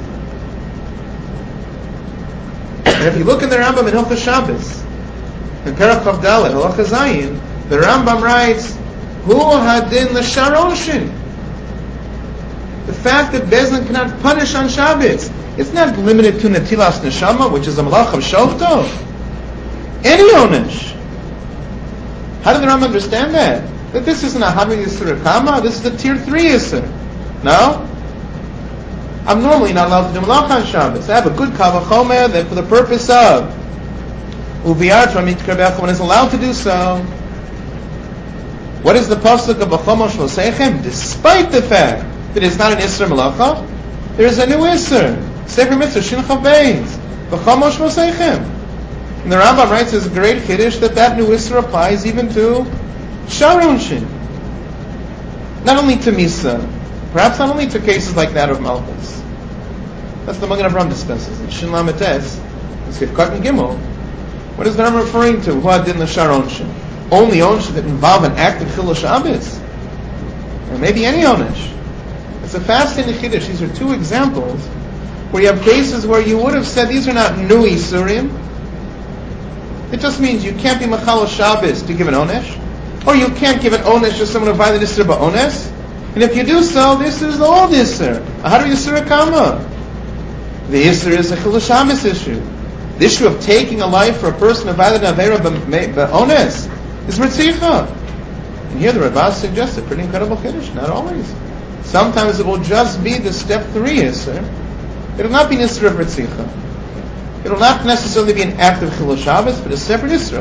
And if you look in the Rambam in Hilchos Shabbos, in Perach Chav Dalet, Halacha Zayin, the Rambam writes, Hu hadin l'sharoshin. The fact that Bezdin cannot punish on Shabbos, it's not limited to Netilas Neshama, which is a Malach of Shofto. Any Onish. How did the Rambam understand that? That this isn't a Hadri Yisur Kama, this is a Tier three Yisur. No? I'm normally not allowed to do Malach on Shabbos. I have a good Kal V'chomer that for the purpose of Uviarta Mitkarbech, one is allowed to do so. What is the pasuk of B'chol Moshe V'seichem? Despite the fact that it's not an Isser Malacha, there is a new Isser. Sefer Mitzvah, Shin Chav Beis, B'chol Moshe V'seichem. And the Rambam writes as a great Kiddush that that new Isser applies even to Sharon Shin. Not only to Misa, Perhaps not only to cases like that of Malchus. That's the Magen Avraham discusses. In Shin Lamed Tes, in Sifkat and Gimel, what is the Ram referring to? Hu adin l'shar onshin. Only onshin that involve an act of Chilul Shabbos? Or maybe any onish. It's a fascinating chiddush. These are two examples where you have cases where you would have said these are not new Isurim. It just means you can't be Machal Shabbos to give an onesh, or you can't give an onesh to someone who violated Isur ba'ones. And if you do so, this is the old Isur. How do you Isur Kama? The Isur is a Chilul Shabbos issue. The issue of taking a life for a person who violated Aveira ba'ones is Ritzicha. And here the Ravaz suggests a pretty incredible chiddush. Not always. Sometimes it will just be the step three Isur. It will not be an Isur of Ritzicha. It will not necessarily be an act of Chilul Shabbos, but a separate Isra.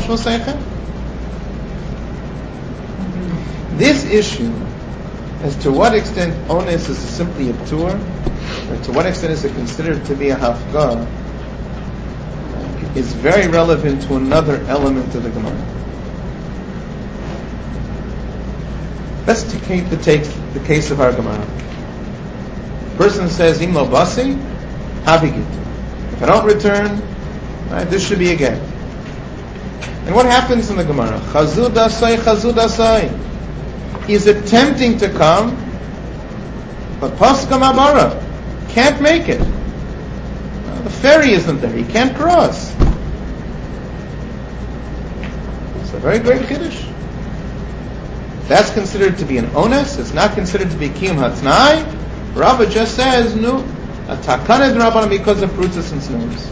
This issue, as to what extent Ones is simply a tour, or to what extent is it considered to be a Hafgah, is very relevant to another element of the Gemara. Let's take the, take the case of our Gemara. The person says, Im lo basi, havigit. If I don't return, right, this should be a get. And what happens in the Gemara? Chazud asai, chazud asai. He's attempting to come, but paska mabara can't make it. Well, the ferry isn't there. He can't cross. It's a very great chiddush. That's considered to be an onus. It's not considered to be kiyum hatznai. Rava just says, no, a takanah d'Rabbanan because of fruitus and snows.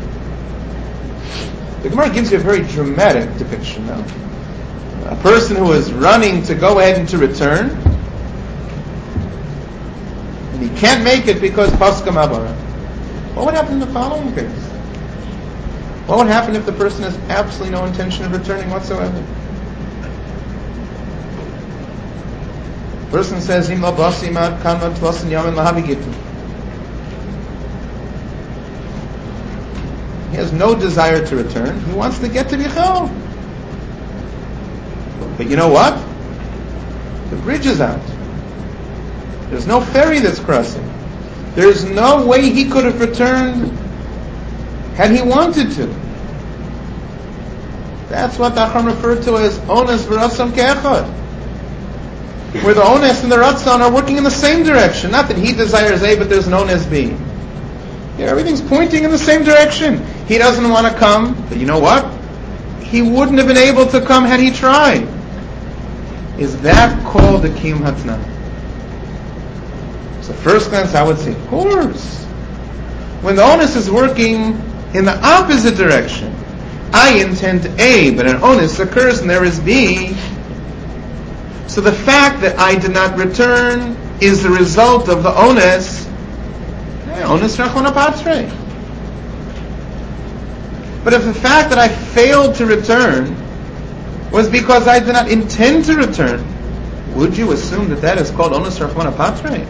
The Gemara gives you a very dramatic depiction now. A person who is running to go ahead and to return, and he can't make it because paska mabara. What would happen in the following case? What would happen if the person has absolutely no intention of returning whatsoever? The person says, Im lo basi mad kanman tvasin yamin lahavigitu. He has no desire to return. He wants to get to Bichel. But you know what? The bridge is out. There's no ferry that's crossing. There's no way he could have returned had he wanted to. That's what the Acham referred to as Ones v'Ratzon ke'echad, where the Ones and the Ratzon are working in the same direction. Not that he desires A, but there's an Ones B. Yeah, everything's pointing in the same direction. He doesn't want to come, but you know what? He wouldn't have been able to come had he tried. Is that called the kiyum hatznai? So first glance I would say, of course. When the onus is working in the opposite direction, I intend A, but an onus occurs and there is B. So the fact that I did not return is the result of the onus. Onus rachona patre. But if the fact that I failed to return was because I did not intend to return, would you assume that that is called onus rachona patre?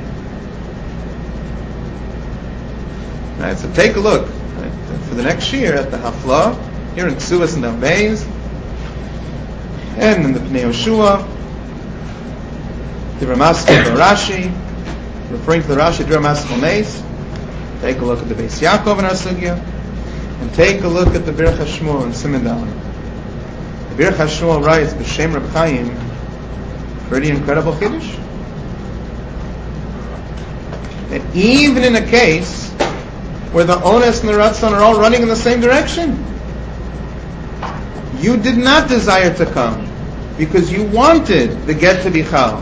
Right, so take a look right, for the next year at the Hafla here in Ksuvas and Dambeis, and in the Pnei Yoshua, the Ramaskal the Rashi, referring to the Rashi, the Ramaskal Meis. Take a look at the Beis Yaakov in our sugya, and take a look at the Birch HaShmuel in Siman Dalet. The Birch HaShmuel writes B'Shem Reb Chaim, pretty incredible chiddush, that even in a case where the Ones and the Ratzon are all running in the same direction, you did not desire to come because you wanted the get to Bichal.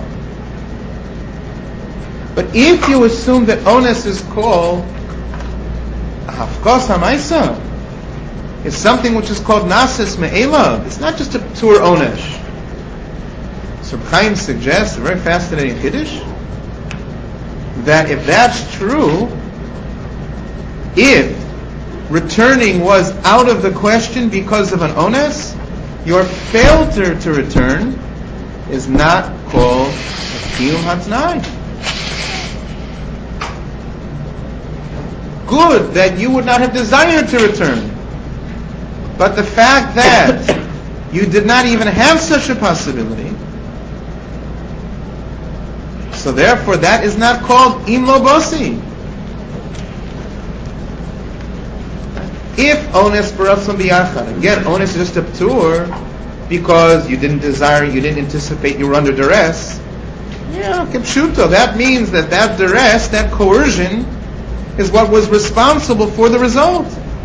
But if you assume that Ones is called Hafkos HaMaisa, it's something which is called Nasis Me'elav. It's not just a Tur Onesh. So Chaim suggests, a very fascinating Kiddush, that if that's true, if returning was out of the question because of an Ones, your failure to return is not called Kiyum Hatznai. Good that you would not have desired to return. But the fact that you did not even have such a possibility, so So therefore, that is not called im lo bosi. If ones b'ratzon biyachad, again, ones is just a ptur because you didn't desire, you didn't anticipate, you were under duress. Yeah, kipshuto. That means that that duress, that coercion, is what was responsible for the result.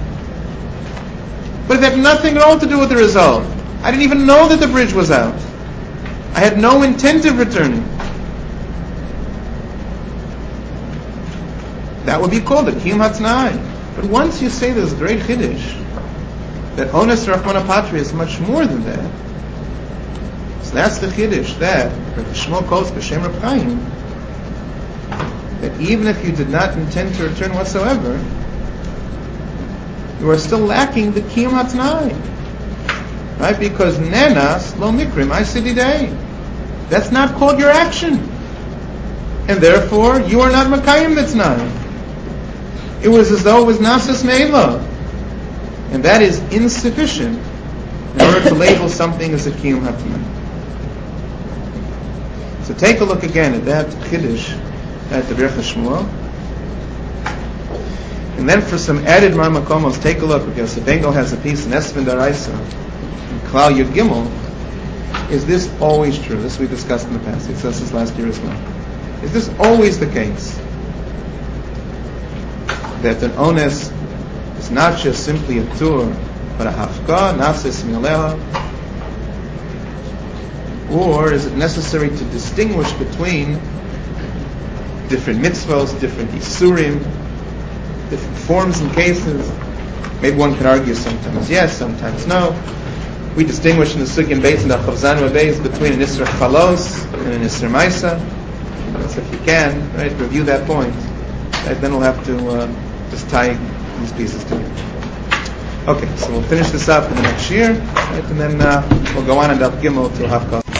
But it had nothing at all to do with the result. I didn't even know that the bridge was out. I had no intent of returning. That would be called a kiyum hatznai. But once you say this great chiddush, that ones rachmana patria is much more than that, so that's the chiddush that Rabbi Shmuel calls b'shem Reb Chaim, that even if you did not intend to return whatsoever, you are still lacking the kiyum hatznai, right? Because nenas lo mikrim aisididei, that's not called your action, and therefore you are not makayim mitznai. It was as though it was nasas meila, and that is insufficient in order to label something as a kiyum hatznai. So take a look again at that chiddush at the Birchas Shmuel. And then for some added marmakomos, take a look, because the Bengal has a piece in Esvin Daraisa, in Klal Yud Gimel. Is this always true? This we discussed in the past. We discussed this last year as well. Is this always the case? That an ones is not just simply a tur, but a hafka, nasis mi'aleha? Or is it necessary to distinguish between different mitzvos, different isurim, different forms and cases? Maybe one can argue sometimes yes, sometimes no. We distinguish in the Sugyan Beis and the Chavzan Beis between an Isra Chalos and an Isra Maisa. So if you can, right, review that point. Right, then we'll have to uh, just tie these pieces together. Okay, so we'll finish this up in the next year, right, and then uh, we'll go on and Daf Gimel to Hafkah.